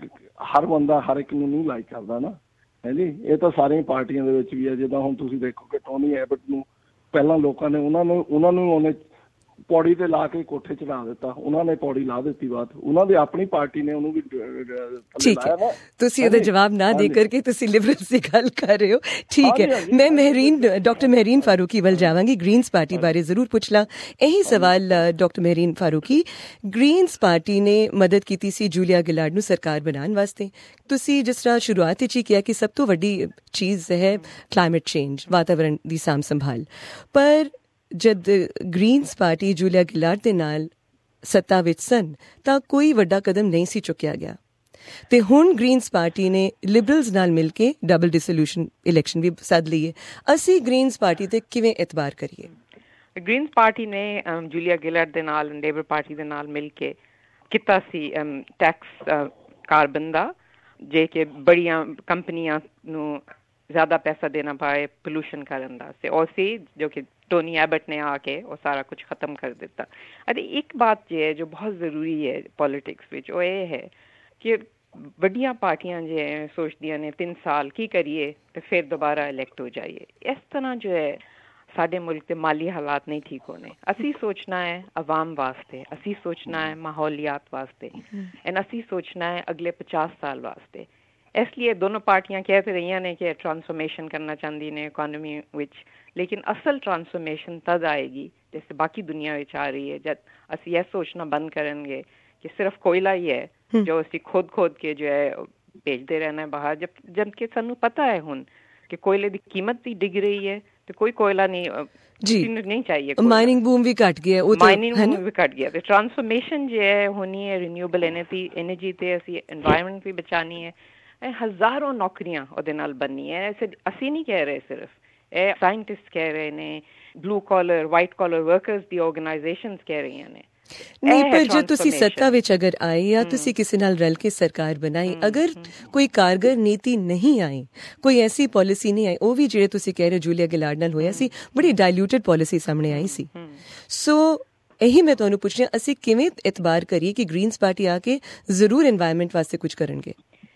S7: ਹਰ ਬੰਦਾ ਹਰ ਇੱਕ ਨੂੰ ਨਹੀਂ ਲਾਈਕ ਕਰਦਾ ਨਾ, ਹੈ ਜੀ। ਇਹ ਤਾਂ ਸਾਰੀਆਂ ਪਾਰਟੀਆਂ ਦੇ ਵਿੱਚ ਵੀ ਹੈ। ਜਿੱਦਾਂ ਹੁਣ ਤੁਸੀਂ ਦੇਖੋ ਕਿ ਟੋਨੀ ਐਬਟ ਨੂੰ ਪਹਿਲਾਂ ਲੋਕਾਂ ਨੇ ਉਹਨਾਂ ਨੂੰ ਉਹਨੇ ਪੌੜੀ ਤੇ ਲਾ ਕੇ ਕੋਠੇ ਚੜਾ ਦਿੱਤਾ, ਉਹਨਾਂ ਨੇ ਪੌੜੀ ਲਾ ਦਿੱਤੀ ਬਾਅਦ, ਉਹਨਾਂ ਦੀ ਆਪਣੀ ਪਾਰਟੀ ਨੇ ਉਹਨੂੰ ਵੀ
S4: ਠੀਕ ਹੈ। ਤੁਸੀਂ ਉਹਦਾ ਜਵਾਬ ਨਾ ਦੇ ਕਰਕੇ ਤੁਸੀਂ ਲਿਬਰਲਸ ਦੀ ਗੱਲ ਕਰ ਰਹੇ ਹੋ, ਠੀਕ ਹੈ। ਮੈਂ ਡਾਕਟਰ ਮਹਿਰੀਨ ਫਾਰੂਕੀ ਵੱਲ ਜਾਵਾਂਗੀ, ਗ੍ਰੀਨਸ ਪਾਰਟੀ ਬਾਰੇ ਜ਼ਰੂਰ ਪੁੱਛ ਲਾਂ ਇਹੀ ਸਵਾਲ। Doctor Mehreen Faruqi, Greens Party ਨੇ ਮਦਦ ਕੀਤੀ ਸੀ ਜੂਲੀਆ ਗਿਲਾਰਡ ਨੂੰ ਸਰਕਾਰ ਬਣਾਉਣ ਵਾਸਤੇ। ਤੁਸੀਂ ਜਿਸ ਤਰ੍ਹਾਂ ਸ਼ੁਰੂਆਤ ਵਿੱਚ ਹੀ ਕਿਹਾ ਕਿ ਸਭ ਤੋਂ ਵੱਡੀ ਚੀਜ਼ ਹੈ ਕਲਾਈਮੇਟ ਚੇਂਜ, ਵਾਤਾਵਰਣ ਦੀ ਸਾਂਭ ਸੰਭਾਲ, ਪਰ ਜਦ ਗ੍ਰੀਨਸ ਪਾਰਟੀ ਜੂਲੀਆ ਗਿਲਾਰਡ ਦੇ ਨਾਲ ਸੱਤਾ ਵਿੱਚ ਸਨ ਤਾਂ ਕੋਈ ਵੱਡਾ ਕਦਮ ਨਹੀਂ ਸੀ ਚੁੱਕਿਆ ਗਿਆ, ਤੇ ਹੁਣ ਗ੍ਰੀਨਸ ਪਾਰਟੀ ਨੇ ਲਿਬਰਲਸ ਨਾਲ ਮਿਲ ਕੇ ਡਬਲ ਡਿਸੋਲੂਸ਼ਨ ਇਲੈਕਸ਼ਨ ਵੀ ਸੱਦ ਲਈ ਹੈ। ਅਸੀਂ ਗ੍ਰੀਨਸ ਪਾਰਟੀ ਤੇ ਕਿਵੇਂ ਇਤਬਾਰ ਕਰੀਏ?
S5: ਗ੍ਰੀਨਸ ਪਾਰਟੀ ਨੇ ਜੂਲੀਆ ਗਿਲਾਰਡ ਦੇ ਨਾਲ ਲੇਬਰ ਪਾਰਟੀ ਦੇ ਨਾਲ ਮਿਲ ਕੇ ਕੀਤਾ ਸੀ ਟੈਕਸ ਕਾਰਬਨ ਦਾ, ਜੇ ਕਿ ਬੜੀਆਂ ਕੰਪਨੀਆਂ ਨੂੰ ਜ਼ਿਆਦਾ ਪੈਸਾ ਦੇਣਾ ਪਾਏ ਪੋਲੂਸ਼ਨ ਕਰਨ ਦਾ, ਤੇ ਉਹ ਸੀ ਜੋ ਕਿ ਟੋਨੀ ਐਬਟ ਨੇ ਆ ਕੇ ਉਹ ਸਾਰਾ ਕੁਝ ਖਤਮ ਕਰ ਦਿੱਤਾ। ਅਤੇ ਇੱਕ ਬਾਤ ਜੇ ਹੈ ਜੋ ਬਹੁਤ ਜ਼ਰੂਰੀ ਹੈ ਪੋਲੀਟਿਕਸ ਵਿੱਚ, ਉਹ ਇਹ ਹੈ ਕਿ ਵੱਡੀਆਂ ਪਾਰਟੀਆਂ ਜੇ ਸੋਚਦੀਆਂ ਨੇ 3 ਸਾਲ ਕੀ ਕਰੀਏ ਤੇ ਫਿਰ ਦੁਬਾਰਾ ਇਲੈਕਟ ਹੋ ਜਾਈਏ। ਇਸ ਤਰ੍ਹਾਂ ਜੋ ਹੈ ਸਾਡੇ ਮੁਲਕ ਦੇ ਮਾਲੀ ਹਾਲਾਤ ਨਹੀਂ ਠੀਕ ਹੋਣੇ। ਅਸੀਂ ਸੋਚਣਾ ਹੈ ਆਵਾਮ ਵਾਸਤੇ, ਅਸੀਂ ਸੋਚਣਾ ਹੈ ਮਾਹੌਲੀਆਤ ਵਾਸਤੇ, ਐਂਡ ਅਸੀਂ ਸੋਚਣਾ ਹੈ ਅਗਲੇ 50 ਸਾਲ ਵਾਸਤੇ। ਇਸ ਲਈ ਦੋਨੋਂ ਪਾਰਟੀਆਂ ਕਹਿ ਤੇ ਰਹੀਆਂ ਨੇ ਕਿ ਟਰਾਂਸਫੋਰਮੇਸ਼ਨ ਕਰਨਾ ਚਾਹੁੰਦੀ ਨੇ ਇਕੋਨਮੀ ਵਿੱਚ, ਲੇਕਿਨ ਅਸਲ ਟਰਾਂਸਫੋਰਮੇਸ਼ਨ ਤਦ ਆਏਗੀ ਜਿਸ ਬਾਕੀ ਦੁਨੀਆ ਵਿੱਚ ਆ ਰਹੀ ਹੈ, ਜਦ ਅਸੀਂ ਇਹ ਸੋਚਣਾ ਬੰਦ ਕਰਨਗੇ ਕਿ ਸਿਰਫ ਕੋਇਲਾ ਹੀ ਹੈ ਜੋ ਅਸੀਂ ਖੋਦ ਕੇ ਜੋ ਹੈ ਭੇਜਦੇ ਰਹਿਣਾ ਬਾਹਰ, ਜਦ ਕਿ ਸਾਨੂੰ ਪਤਾ ਹੈ ਹੁਣ ਕਿ ਕੋਇਲੇ ਦੀ ਕੀਮਤ ਵੀ ਡਿੱਗ ਰਹੀ ਹੈ ਤੇ ਕੋਈ ਕੋਇਲਾ ਨਹੀਂ ਚਾਹੀਏ।
S4: ਮਾਈਨਿੰਗ ਬੂਮ ਵੀ ਘਟ ਗਿਆ,
S5: ਮਾਈਨਿੰਗ ਬੂਮ ਵੀ ਘਟ ਗਿਆ, ਤੇ ਟਰਾਂਸਫੋਰਮੇਸ਼ਨ ਜੋ ਹੈ ਹੋਣੀ ਹੈ ਰੀਨਿਊਏਬਲ ਐਨਰਜੀ ਤੇ ਅਸੀਂ ਐਨਵਾਇਰਨਮੈਂਟ ਵੀ ਬਚਾਉਣੀ ਹੈ। ਹਜ਼ਾਰਾਂ ਨੌਕਰੀਆਂ ਉਹਦੇ ਨਾਲ ਬਣਨੀ ਹੈ। ਅਸੀਂ ਨਹੀਂ ਕਹਿ ਰਹੇ, ਸਿਰਫ ਇਹ ਸਾਇੰਟਿਸਟ ਕਹਿ ਰਹੇ ਨੇ, blue collar white collar workers ਦੀ ਆਰਗੇਨਾਈਜੇਸ਼ਨਸ ਕਹਿ ਰਹੀਆਂ ਨੇ।
S4: ਨਹੀਂ, ਪਰ ਜੇ ਤੁਸੀਂ ਸੱਤਾ ਵਿੱਚ ਅਗਰ ਆਏ ਜਾਂ ਤੁਸੀਂ ਕਿਸੇ ਨਾਲ ਰਲ ਕੇ ਸਰਕਾਰ ਬਣਾਈ, ਅਗਰ ਕੋਈ ਕਾਰਗਰ ਨੀਤੀ ਨਹੀਂ ਆਈ, ਕੋਈ ਐਸੀ ਪਾਲਿਸੀ ਨਹੀਂ ਆਈ, ਉਹ ਵੀ ਜਿਹੜੇ ਤੁਸੀਂ ਕਹਿ ਰਹੇ ਜੂਲੀਆ ਗਿਲਾਰਡ ਨਾਲ ਹੋਇਆ ਸੀ, ਬੜੀ ਡਾਇਲੂਟਡ ਪਾਲਿਸੀ ਸਾਹਮਣੇ ਆਈ ਸੀ। ਸੋ ਇਹੀ ਮੈਂ ਤੁਹਾਨੂੰ ਪੁੱਛ ਰਿਹਾ, ਅਸੀਂ ਕਿਵੇਂ ਇਤਬਾਰ ਕਰੀਏ ਕਿ ਗ੍ਰੀਨਸ ਪਾਰਟੀ ਆ ਕੇ ਜ਼ਰੂਰ এনवायरमेंट ਵਾਸਤੇ ਕੁਝ ਕਰਨਗੇ?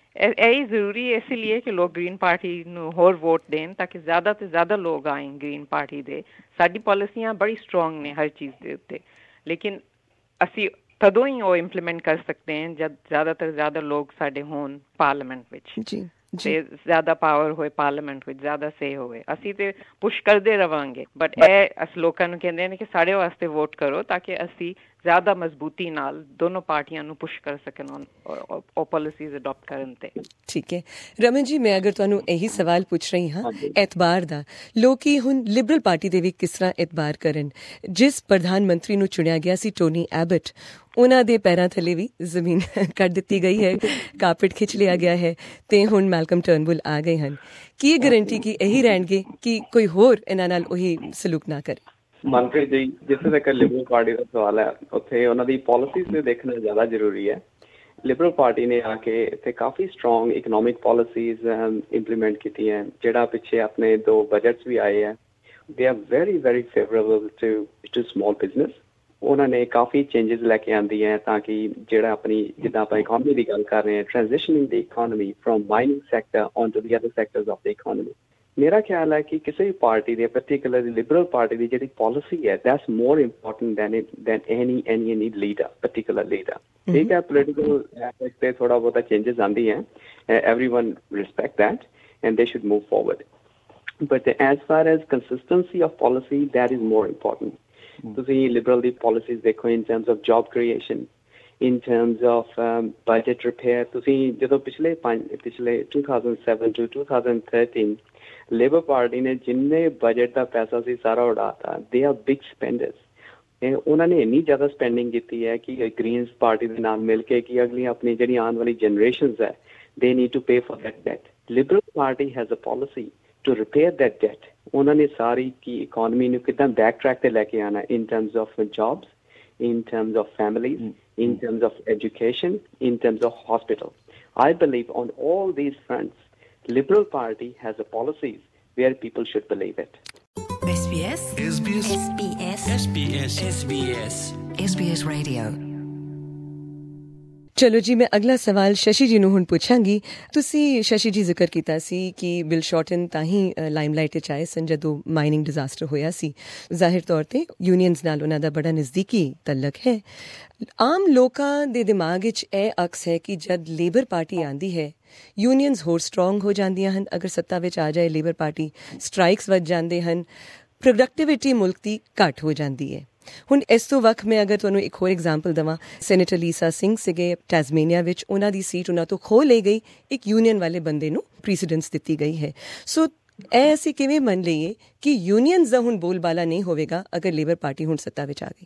S5: ਇਹ ਜ਼ਰੂਰੀ ਹੈ ਇਸ ਲਈ ਕਿ ਲੋਕ ਗ੍ਰੀਨ ਪਾਰਟੀ ਨੂੰ ਹੋਰ ਵੋਟ ਦੇਣ ਤਾਂ ਕਿ ਜ਼ਿਆਦਾ ਤੋਂ ਜ਼ਿਆਦਾ ਲੋਕ ਆਏ ਗ੍ਰੀਨ ਪਾਰਟੀ ਦੇ। ਸਾਡੀ ਪਾਲਿਸੀਆਂ ਬੜੀ ਸਟਰੋਂਗ ਨੇ ਹਰ ਚੀਜ਼ ਦੇ ਉੱਤੇ, ਲੇਕਿਨ ਅਸੀਂ ਤਦੋਂ ਹੀ ਉਹ ਇੰਪਲੀਮੈਂਟ ਕਰ ਸਕਦੇ ਹਾਂ ਜਦ ਜ਼ਿਆਦਾਤਰ ਜ਼ਿਆਦਾ ਲੋਕ ਸਾਡੇ ਹੋਣ ਪਾਰਲੀਮੈਂਟ ਵਿੱਚ, ਤੇ ਜ਼ਿਆਦਾ ਪਾਵਰ ਹੋਏ ਪਾਰਲੀਮੈਂਟ ਵਿੱਚ, ਜ਼ਿਆਦਾ ਸੇ ਹੋਵੇ। ਅਸੀਂ ਤੇ ਪੁਸ਼ ਕਰਦੇ ਰਵਾਂਗੇ, ਬਟ ਇਹ ਅਸੀਂ ਲੋਕਾਂ ਨੂੰ ਕਹਿੰਦੇ ਨੇ ਕਿ ਸਾਡੇ ਵਾਸਤੇ ਵੋਟ ਕਰੋ ਤਾਂ ਕਿ ਅਸੀਂ ਜ਼ਿਆਦਾ ਮਜ਼ਬੂਤੀ ਨਾਲ ਦੋਨੋਂ ਪਾਰਟੀਆਂ ਨੂੰ ਪੁਸ਼ ਕਰ ਸਕਣ ਉਹ ਪਾਲਿਸੀਜ਼ ਅਡਾਪਟ ਕਰਨ ਤੇ।
S4: ਠੀਕ ਹੈ ਰਮਨ ਜੀ, ਮੈਂ ਅਗਰ ਤੁਹਾਨੂੰ ਇਹੀ ਸਵਾਲ ਪੁੱਛ ਰਹੀ ਹਾਂ ਐਤਬਾਰ ਦਾ, ਲੋਕੀ ਹੁਣ ਲਿਬਰਲ ਪਾਰਟੀ ਦੇ ਵੀ ਕਿਸ ਤਰ੍ਹਾਂ ਐਤਬਾਰ ਕਰਨ? ਜਿਸ ਪ੍ਰਧਾਨ ਮੰਤਰੀ ਨੂੰ ਚੁਣਿਆ ਗਿਆ ਸੀ ਟੋਨੀ ਐਬਟ, ਉਹਨਾਂ ਦੇ ਪੈਰਾਂ ਥੱਲੇ ਵੀ ਜ਼ਮੀਨ ਕੱਢ ਦਿੱਤੀ ਗਈ ਹੈ, ਕਾਰਪੇਟ ਖਿੱਚ ਲਿਆ ਗਿਆ ਹੈ, ਤੇ ਹੁਣ ਮੈਲਕਮ ਟਰਨਬੁਲ ਆ ਗਏ ਹਨ। ਕੀ ਗਰੰਟੀ ਕਿ ਇਹੀ ਰਹਿਣਗੇ ਕਿ ਕੋਈ ਹੋਰ ਇਹਨਾਂ ਨਾਲ ਉਹੀ ਸਲੂਕ ਨਾ ਕਰੇ?
S6: ਮਨਪ੍ਰੀਤ ਜੀ, ਜਿੱਥੇ ਤੱਕ ਲਿਬਰਲ ਪਾਰਟੀ ਦਾ ਸਵਾਲ ਹੈ, ਉੱਥੇ ਉਹਨਾਂ ਦੀ ਪਾਲਿਸੀਜ਼ ਨੂੰ ਦੇਖਣਾ ਜ਼ਿਆਦਾ ਜ਼ਰੂਰੀ ਹੈ। ਲਿਬਰਲ ਪਾਰਟੀ ਨੇ ਆ ਕੇ ਇੱਥੇ ਕਾਫੀ ਸਟਰੋਂਗ ਇਕਨੋਮਿਕ ਪਾਲਿਸੀਜ਼ ਇੰਪਲੀਮੈਂਟ ਕੀਤੀਆਂ, ਜਿਹੜਾ ਪਿੱਛੇ ਆਪਣੇ 2 ਬਜਟਸ ਵੀ ਆਏ ਹੈ। They are very very favourable to small business. ਉਹਨਾਂ ਨੇ ਕਾਫੀ ਚੇਂਜਸ ਲੈ ਕੇ ਆਉਂਦੀ ਹੈ ਤਾਂ ਕਿ ਜਿਹੜਾ ਆਪਣੀ, ਜਿੱਦਾਂ ਆਪਾਂ ਇਕਨੋਮੀ ਦੀ ਗੱਲ ਕਰ ਰਹੇ ਹਾਂ, ਟ੍ਰਾਂਜ਼ਿਸ਼ਨਿੰਗ ਦੀ economy from mining sector on to the other sectors of the economy. ਮੇਰਾ ਖਿਆਲ ਹੈ ਕਿ ਕਿਸੇ ਵੀ ਪਾਰਟੀ ਦੀ, ਪਰਟੀਕੁਲਰਲੀ ਲਿਬਰਲ ਪਾਰਟੀ ਦੀ ਜਿਹੜੀ ਪਾਲਿਸੀ ਹੈ, that's more important than any leader, particular leader. ਠੀਕ ਹੈ, ਪੋਲੀਟੀਕਲ ਐਸਪੈਕਟ ਤੇ ਥੋੜਾ ਬਹੁਤਾ ਚੇਂਜਸ ਆਉਂਦੀ ਹੈ, everyone respect that and they should move forward, but as far as consistency of policy, that is more important. ਤੁਸੀਂ Liberal ਦੀ policies ਦੇਖੋ in terms of job creation, in terms of budget repair. ਤੁਸੀਂ ਜਦੋਂ ਪਿਛਲੇ 2007 to 2013 labour Party ਨੇ ਜਿੰਨੇ budget ਦਾ ਪੈਸਾ ਸੀ ਸਾਰਾ ਉਡਾਤਾ। They are big ਸਪੈਂਡਰਸ। ਉਹਨਾਂ ਨੇ ਇੰਨੀ ਜ਼ਿਆਦਾ ਸਪੈਂਡਿੰਗ ਕੀਤੀ ਹੈ ਕਿ ਗ੍ਰੀਨਸ ਪਾਰਟੀ ਦੇ ਨਾਲ ਮਿਲ ਕੇ ਕਿ ਅਗਲੀ ਆਪਣੀ ਜਿਹੜੀ ਆਉਣ ਵਾਲੀ ਜਨਰੇਸ਼ਨਸ ਹੈ, they need to pay for that debt. Liberal Party has a policy to repair that debt. ਉਹਨਾਂ ਨੇ ਸਾਰੀ ਕੀ ਇਕਨੋਮੀ ਨੂੰ ਕਿੱਦਾਂ ਬੈਕ ਟਰੈਕ ਤੇ ਲੈ ਕੇ ਆਉਣਾ in terms of jobs, in terms of families, in terms of education, in terms of hospital. I believe on all these fronts, Liberal Party has a policies where people should believe it.
S3: SBS SBS Radio.
S4: ਚਲੋ ਜੀ, ਮੈਂ ਅਗਲਾ ਸਵਾਲ ਸ਼ਸ਼ੀ ਜੀ ਨੂੰ ਹੁਣ ਪੁੱਛਾਂਗੀ। ਤੁਸੀਂ ਸ਼ਸ਼ੀ ਜੀ ਜ਼ਿਕਰ ਕੀਤਾ ਸੀ ਕਿ ਬਿਲ ਸ਼ਾਰਟਨ ਤਾਂ ਹੀ ਲਾਈਮਲਾਈਟ ਵਿੱਚ ਆਏ ਸਨ ਜਦੋਂ ਮਾਈਨਿੰਗ ਡਿਜ਼ਾਸਟਰ ਹੋਇਆ ਸੀ। ਜ਼ਾਹਿਰ ਤੌਰ ਤੇ ਯੂਨੀਅਨਸ ਨਾਲ ਉਹਨਾਂ ਦਾ ਬੜਾ ਨਜ਼ਦੀਕੀ ਤਲਕ ਹੈ। ਆਮ ਲੋਕਾਂ ਦੇ ਦਿਮਾਗ ਵਿੱਚ ਇਹ ਅਕਸ ਹੈ ਕਿ ਜਦ ਲੇਬਰ ਪਾਰਟੀ ਆਉਂਦੀ ਹੈ, ਯੂਨੀਅਨਸ ਹੋਰ ਸਟਰੋਂਗ ਹੋ ਜਾਂਦੀਆਂ ਹਨ। ਅਗਰ ਸੱਤਾ ਵਿੱਚ ਆ ਜਾਏ ਲੇਬਰ ਪਾਰਟੀ, ਸਟ੍ਰਾਈਕਸ ਵੱਧ ਜਾਂਦੇ ਹਨ, ਪ੍ਰੋਡਕਟਿਵਿਟੀ ਮੁਲਕ ਦੀ ਘੱਟ ਹੋ ਜਾਂਦੀ ਹੈ। ਹੁਣ ਇਸ ਤੋਂ ਵੱਖ ਮੈਂ ਅਗਰ ਤੁਹਾਨੂੰ ਇੱਕ ਹੋਰ ਐਗਜ਼ਾਮਪਲ ਦੇਵਾਂ, ਸੈਨੇਟਰ ਲੀਸਾ ਸਿੰਘ ਸੀਗੇ ਟੈਸਮੇਨੀਆ ਵਿੱਚ, ਉਹਨਾਂ ਦੀ ਸੀਟ ਉਹਨਾਂ ਤੋਂ ਖੋਹ ਲਈ ਗਈ, ਇੱਕ ਯੂਨੀਅਨ ਵਾਲੇ ਬੰਦੇ ਨੂੰ ਪ੍ਰੀਸੀਡੈਂਸ ਦਿੱਤੀ ਗਈ ਹੈ। ਸੋ ਇਹ ਅਸੀਂ ਕਿਵੇਂ ਮੰਨ ਲਈਏ ਕਿ ਯੂਨੀਅਨਸ ਦਾ ਹੁਣ ਬੋਲਬਾਲਾ ਨਹੀਂ ਹੋਵੇਗਾ ਅਗਰ ਲੇਬਰ ਪਾਰਟੀ ਹੁਣ ਸੱਤਾ ਵਿੱਚ ਆ ਗਈ?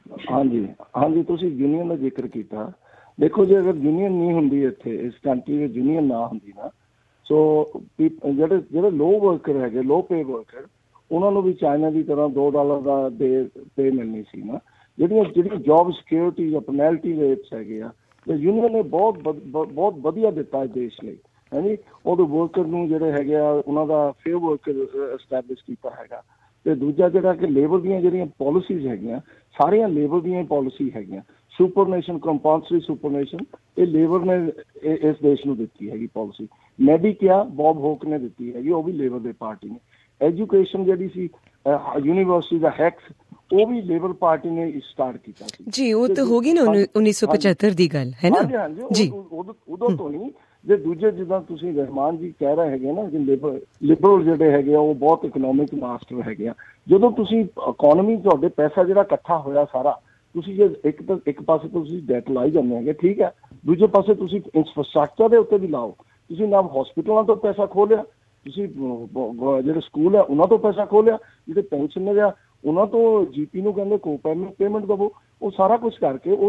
S7: ਹਾਂਜੀ, ਤੁਸੀਂ ਯੂਨੀਅਨ ਦਾ ਜ਼ਿਕਰ ਕੀਤਾ। ਦੇਖੋ, ਜੇ ਅਗਰ ਯੂਨੀਅਨ ਨਹੀਂ ਹੁੰਦੀ ਇੱਥੇ ਇਸ ਕੰਟਰੀ ਵਿੱਚ, ਯੂਨੀਅਨ ਨਾ ਹੁੰਦੀ ਨਾ, ਸੋ ਜਿਹੜੇ ਲੋ ਵਰਕਰ ਹੈਗੇ, ਲੋ ਪੇ ਵਰਕਰ, ਉਹਨਾਂ ਨੂੰ ਵੀ ਚਾਈਨਾ ਦੀ ਤਰ੍ਹਾਂ $2 ਦਾ ਪੇ ਮਿਲਣੀ ਸੀ ਨਾ। ਜਿਹੜੀਆਂ ਜੌਬ ਸਿਕਿਉਰਿਟੀ ਜਾਂ ਪੈਨਲਟੀ ਰੇਟਸ ਹੈਗੇ ਆ, ਤੇ ਯੂਨੀਅਨ ਨੇ ਬਹੁਤ ਵਧੀਆ ਦਿੱਤਾ ਹੈ ਦੇਸ਼ ਲਈ, ਹੈ ਜੀ। ਉਹਦੇ ਵਰਕਰ ਨੂੰ ਜਿਹੜੇ ਹੈਗੇ ਆ, ਉਹਨਾਂ ਦਾ ਫੇਅਰ ਵਰਕਰ ਐਸਟੈਬਲਿਸ਼ ਕੀਤਾ ਹੈਗਾ। ਤੇ ਦੂਜਾ ਜਿਹੜਾ ਕਿ ਲੇਬਰ ਦੀਆਂ ਜਿਹੜੀਆਂ ਪਾਲਿਸੀਜ਼ ਹੈਗੀਆਂ, ਸਾਰੀਆਂ ਲੇਬਰ ਦੀਆਂ ਪਾਲਿਸੀ ਹੈਗੀਆਂ। ਸੁਪਰਨੇਸ਼ਨ, ਕੰਪਲਸਰੀ ਸੁਪਰਨੇਸ਼ਨ, ਇਹ ਲੇਬਰ ਨੇ ਇਸ ਦੇਸ਼ ਨੂੰ ਦਿੱਤੀ ਹੈਗੀ ਪਾਲਿਸੀ। ਮੈਡੀਕੇਅਰ ਬੌਬ ਹੋਕ ਨੇ ਦਿੱਤੀ ਹੈਗੀ, ਉਹ ਵੀ ਲੇਬਰ ਦੇ ਪਾਰਟੀ ਨੇ। ਐਜੂਕੇਸ਼ਨ ਜਿਹੜੀ ਸੀ, ਯੂਨੀਵਰਸਿਟੀ ਦਾ ਹੈਕਸ, ਉਹ ਵੀ ਲੇਬਰ ਪਾਰਟੀ ਨੇ ਸਟਾਰਟ ਕੀਤਾ ਸੀ ਜੀ। ਉਹ ਤਾਂ ਹੋ ਗਈ ਨਾ 1975 ਦੀ ਗੱਲ ਹੈ ਨਾ ਜੀ। ਉਦੋਂ ਤੋਂ ਨਹੀਂ, ਜੇ ਦੂਜੇ ਜਿੱਦਾਂ ਤੁਸੀਂ ਰਹਿਮਾਨ ਜੀ ਕਹਿ ਰਹੇ ਹੈਗੇ ਨਾ ਕਿ ਲਿਬਰਲ ਜਿਹੜੇ ਹੈਗੇ ਆ ਉਹ ਬਹੁਤ ਇਕਨੋਮਿਕ ਮਾਸਟਰ ਹੈਗੇ ਆ। ਜਦੋਂ ਤੁਸੀਂ ਇਕਨੋਮੀ, ਤੁਹਾਡੇ ਪੈਸਾ ਜਿਹੜਾ ਇਕੱਠਾ ਹੋਇਆ ਸਾਰਾ, ਤੁਸੀਂ ਜੇ ਇੱਕ ਪਾਸੇ ਤੁਸੀਂ ਡੈਟ ਲਾਈ ਜਾਂਦੇ ਹੈਗੇ, ਠੀਕ ਹੈ, ਦੂਜੇ ਪਾਸੇ ਤੁਸੀਂ ਇੰਫਰਾਸਟਰਕਚਰ ਦੇ ਉੱਤੇ ਵੀ ਲਾਓ। ਤੁਸੀਂ ਨਾ ਹਸਪੀਟਲਾਂ ਤੋਂ ਪੈਸਾ ਖੋਹ ਲਿਆ, ਤੁਸੀਂ ਜਿਹੜੇ ਸਕੂਲ ਆ ਉਹਨਾਂ ਤੋਂ ਪੈਸਾ ਖੋਹ ਲਿਆ, ਜਿਹੜੇ ਪੈਨਸ਼ਨਰ ਆ ਉਹਨਾਂ ਤੋਂ GP ਨੂੰ ਕਹਿੰਦੇ ਕੋ ਪੇਮੈਂਟ ਦੇਵੋ, ਉਹ ਸਾਰਾ ਕੁਛ ਕਰਕੇ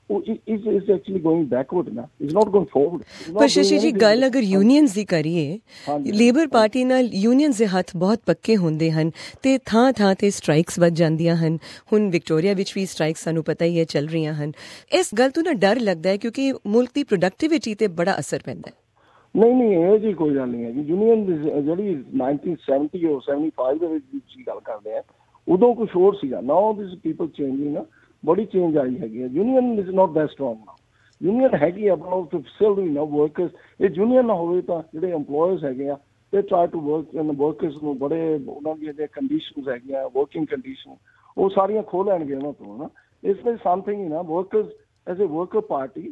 S7: is actually going backward now. It's not going forward.
S4: पर शशि जी ਗੱਲ ਅਗਰ ਯੂਨੀਅਨਸ ਦੀ ਕਰੀਏ, ਲੇਬਰ ਪਾਰਟੀ ਨਾਲ ਯੂਨੀਅਨਸ ਦੇ ਹੱਥ ਬਹੁਤ ਪੱਕੇ ਹੁੰਦੇ ਹਨ ਤੇ ਥਾਂ ਤੇ ਸਟ੍ਰਾਈਕਸ ਵੱਜ ਜਾਂਦੀਆਂ ਹਨ। ਹੁਣ ਵਿਕਟੋਰੀਆ ਵਿੱਚ ਵੀ ਸਟ੍ਰਾਈਕਸ ਸਾਨੂੰ ਪਤਾ ਹੀ ਹੈ ਚੱਲ ਰਹੀਆਂ ਹਨ। ਇਸ ਗੱਲ ਤੋਂ ਨਾ ਡਰ ਲੱਗਦਾ ਹੈ ਕਿਉਂਕਿ ਮੁਲਕ ਦੀ ਪ੍ਰੋਡਕਟਿਵਿਟੀ ਤੇ ਬੜਾ ਅਸਰ ਪੈਂਦਾ ਹੈ।
S7: ਨਹੀਂ ਇਹ ਜੀ ਕੋਈ ਗੱਲ ਨਹੀਂ ਹੈ ਜੀ। ਯੂਨੀਅਨ ਜਿਹੜੀ 1970 or 75 ਦੇ ਵਿੱਚ ਗੱਲ ਕਰਦੇ ਆ, ਉਦੋਂ ਕੁਛ ਹੋਰ ਸੀਗਾ। ਨਾਓ ਦਿਸ ਪੀਪਲ ਚੇਂਜਿੰਗ ਨਾ, ਬੜੀ ਚੇਂਜ ਆਈ ਹੈਗੀ ਹੈ। Union is not that strong now. Union ਹੈਗੀ ਅਬਾਊਟ ਸਟਿਲ ਵਰਕਰਸ। ਇਹ ਯੂਨੀਅਨ ਨਾ ਹੋਵੇ ਤਾਂ ਜਿਹੜੇ EMPLOYERS ਹੈਗੇ ਆ they try to work and workers ਨੂੰ ਬੜੇ ਉਹਨਾਂ ਦੀਆਂ ਜਿਹੜੀਆਂ ਕੰਡੀਸ਼ਨਸ ਹੈਗੀਆਂ, ਵਰਕਿੰਗ ਕੰਡੀਸ਼ਨ, ਉਹ ਸਾਰੀਆਂ ਖੋਹ ਲੈਣਗੇ ਉਹਨਾਂ ਤੋਂ ਨਾ। ਇਸ ਲਈ ਸਮਥਿੰਗ ਨਾ workers as a worker party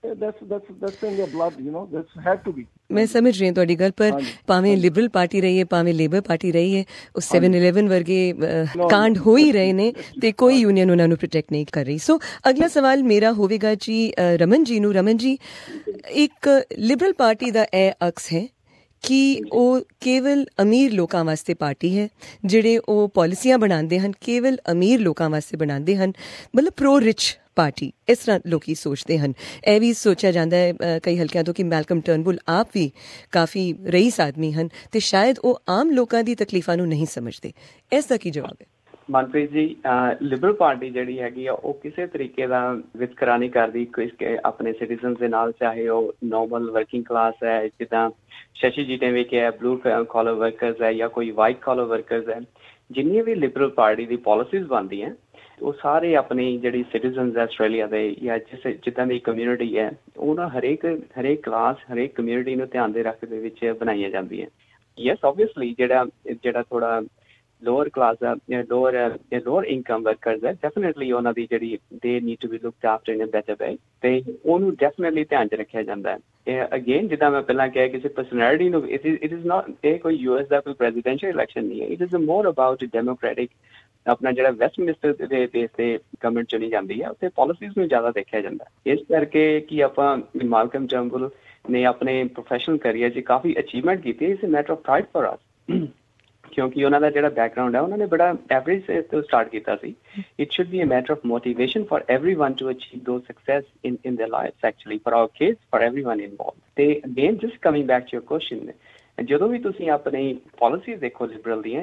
S7: that's in their blood, you know, that's had to be।
S4: ਮੈਂ ਸਮਝ ਰਹੀ ਹਾਂ ਤੁਹਾਡੀ ਗੱਲ, ਪਰ ਭਾਵੇਂ ਲਿਬਰਲ ਪਾਰਟੀ ਰਹੀ ਹੈ ਭਾਵੇਂ ਲੇਬਰ ਪਾਰਟੀ ਰਹੀ ਹੈ, ਉਹ 7-11 ਵਰਗੇ ਕਾਂਡ ਹੋ ਹੀ ਰਹੇ ਨੇ ਤੇ ਕੋਈ ਯੂਨੀਅਨ ਉਹਨਾਂ ਨੂੰ ਪ੍ਰੋਟੈਕਟ ਨਹੀਂ ਕਰ ਰਹੀ। ਸੋ ਅਗਲਾ ਸਵਾਲ ਮੇਰਾ ਹੋਵੇਗਾ ਜੀ ਰਮਨ ਜੀ ਨੂੰ। ਰਮਨ ਜੀ, ਇੱਕ ਲਿਬਰਲ ਪਾਰਟੀ ਦਾ ਇਹ ਅਕਸ ਹੈ ਕਿ ਉਹ ਕੇਵਲ ਅਮੀਰ ਲੋਕਾਂ ਵਾਸਤੇ ਪਾਰਟੀ ਹੈ, ਜਿਹੜੇ ਉਹ ਪਾਲਿਸੀਆਂ ਬਣਾਉਂਦੇ ਹਨ ਕੇਵਲ ਅਮੀਰ ਲੋਕਾਂ ਵਾਸਤੇ ਬਣਾਉਂਦੇ ਹਨ, ਮਤਲਬ ਪ੍ਰੋ ਰਿਚ ਪਾਰਟੀ, ਇਸ ਤਰ੍ਹਾਂ ਲੋਕੀ ਸੋਚਦੇ ਹਨ। ਇਹ ਵੀ ਸੋਚਿਆ ਜਾਂਦਾ ਹੈ ਕਈ ਹਲਕਿਆਂ ਤੋਂ ਕਿ ਮੈਲਕਮ ਟਰਨਬੁਲ ਆਪ ਵੀ ਕਾਫੀ ਰਈਸ ਆਦਮੀ ਹਨ ਤੇ ਸ਼ਾਇਦ ਉਹ ਆਮ ਲੋਕਾਂ ਦੀ ਤਕਲੀਫਾਂ ਨੂੰ ਨਹੀਂ ਸਮਝਦੇ। ਇਸ ਦਾ ਕੀ ਜਵਾਬ ਹੈ?
S6: ਮਨਪ੍ਰੀਤ ਜੀ, ਲਿਬਰਲ ਪਾਰਟੀ ਜਿਹੜੀ ਹੈਗੀ ਆ ਉਹ ਕਿਸੇ ਤਰੀਕੇ ਦਾ ਵਿਤਕਰਾ ਨਹੀਂ ਕਰਦੀ ਆਪਣੇ ਸਿਟੀਜ਼ਨਸ ਦੇ ਨਾਲ, ਚਾਹੇ ਉਹ ਨੋਰਮਲ ਵਰਕਿੰਗ ਕਲਾਸ ਹੈ, ਜਿੱਦਾਂ ਸ਼ਸ਼ੀ ਜੀ ਨੇ ਵੀ ਕਿਹਾ ਬਲੂ ਕਾਲਰ ਵਰਕਰਸ ਹੈ ਜਾਂ ਕੋਈ ਵਾਈਟ ਕਾਲਰ ਵਰਕਰਸ ਹੈ। ਜਿੰਨੀਆਂ ਵੀ ਲਿਬਰਲ ਪਾਰਟੀ ਦੀ ਪਾਲਿਸੀਜ਼ ਬਣਦੀਆਂ ਉਹ ਸਾਰੇ ਆਪਣੀ ਜਿਹੜੀ ਸਿਟੀਜ਼ਨਸ ਹੈ ਆਸਟ੍ਰੇਲੀਆ ਦੇ ਜਾਂ ਜਿੱਦਾਂ ਦੀ ਕਮਿਊਨਿਟੀ ਹੈ, ਉਹਨਾਂ ਹਰੇਕ ਕਲਾਸ ਹਰੇਕ ਕਮਿਊਨਿਟੀ ਨੂੰ ਧਿਆਨ ਦੇ ਰੱਖਦੇ ਵਿੱਚ ਬਣਾਈਆਂ ਜਾਂਦੀਆਂ। ਯੈਸ ਓਬਵੀਅਸਲੀ ਜਿਹੜਾ ਥੋੜਾ ਲੋਅਰ ਕਲਾਸ ਆ, ਲੋਅਰ ਇਨਕਮ ਵਰਕਰਸ ਹੈ, ਡੈਫੀਨੇਟਲੀ ਉਹਨਾਂ ਦੀ ਜਿਹੜੀ they need to be looked after in a better way, ਤੇ ਉਹਨੂੰ ਡੈਫੀਨੇਟਲੀ ਧਿਆਨ 'ਚ ਰੱਖਿਆ ਜਾਂਦਾ ਹੈ। ਅਗੇਨ ਜਿੱਦਾਂ ਮੈਂ ਪਹਿਲਾਂ ਕਿਹਾ, ਕਿਸੇ ਪਰਸਨੈਲਿਟੀ ਨੂੰ ਇਟ ਇਜ਼ ਨਾਟ, ਇਹ ਕੋਈ US ਦਾ ਕੋਈ ਪ੍ਰੈਜ਼ੀਡੈਂਸ਼ੀਅਲ ਇਲੈਕਸ਼ਨ ਨਹੀਂ ਹੈ। It is more about democratic. ਆਪਣਾ ਜਿਹੜਾ ਵੈਸਟਮਿਨਿਸਟਰ ਦੇ ਬੇਸ ਤੇ ਗਵਰਨਮੈਂਟ ਚੁਣੀ ਜਾਂਦੀ ਹੈ, ਉੱਥੇ ਪਾਲਿਸੀਜ਼ ਨੂੰ ਜ਼ਿਆਦਾ ਦੇਖਿਆ ਜਾਂਦਾ। ਇਸ ਕਰਕੇ ਕਿ ਆਪਾਂ ਮੈਲਕਮ ਟਰਨਬੁਲ ਨੇ ਆਪਣੇ ਪ੍ਰੋਫੈਸ਼ਨਲ ਕਰੀਅਰ 'ਚ ਕਾਫੀ ਅਚੀਵਮੈਂਟ ਕੀਤੀ। It's a matter of pride for us, ਕਿਉਂਕਿ ਉਹਨਾਂ ਦਾ ਜਿਹੜਾ ਬੈਕਗਰਾਊਂਡ ਹੈ ਉਹਨਾਂ ਨੇ ਬੜਾ ਐਵਰੇਜ ਤੋਂ ਸਟਾਰਟ ਕੀਤਾ ਸੀ। It should be a matter of motivation for everyone to achieve those success in their lives, actually for our kids, for everyone involved. ਤੇ again just coming back to your question, ਜਦੋਂ ਵੀ ਤੁਸੀਂ ਆਪਣੀ policies ਦੇਖੋ Liberal ਦੀਆਂ,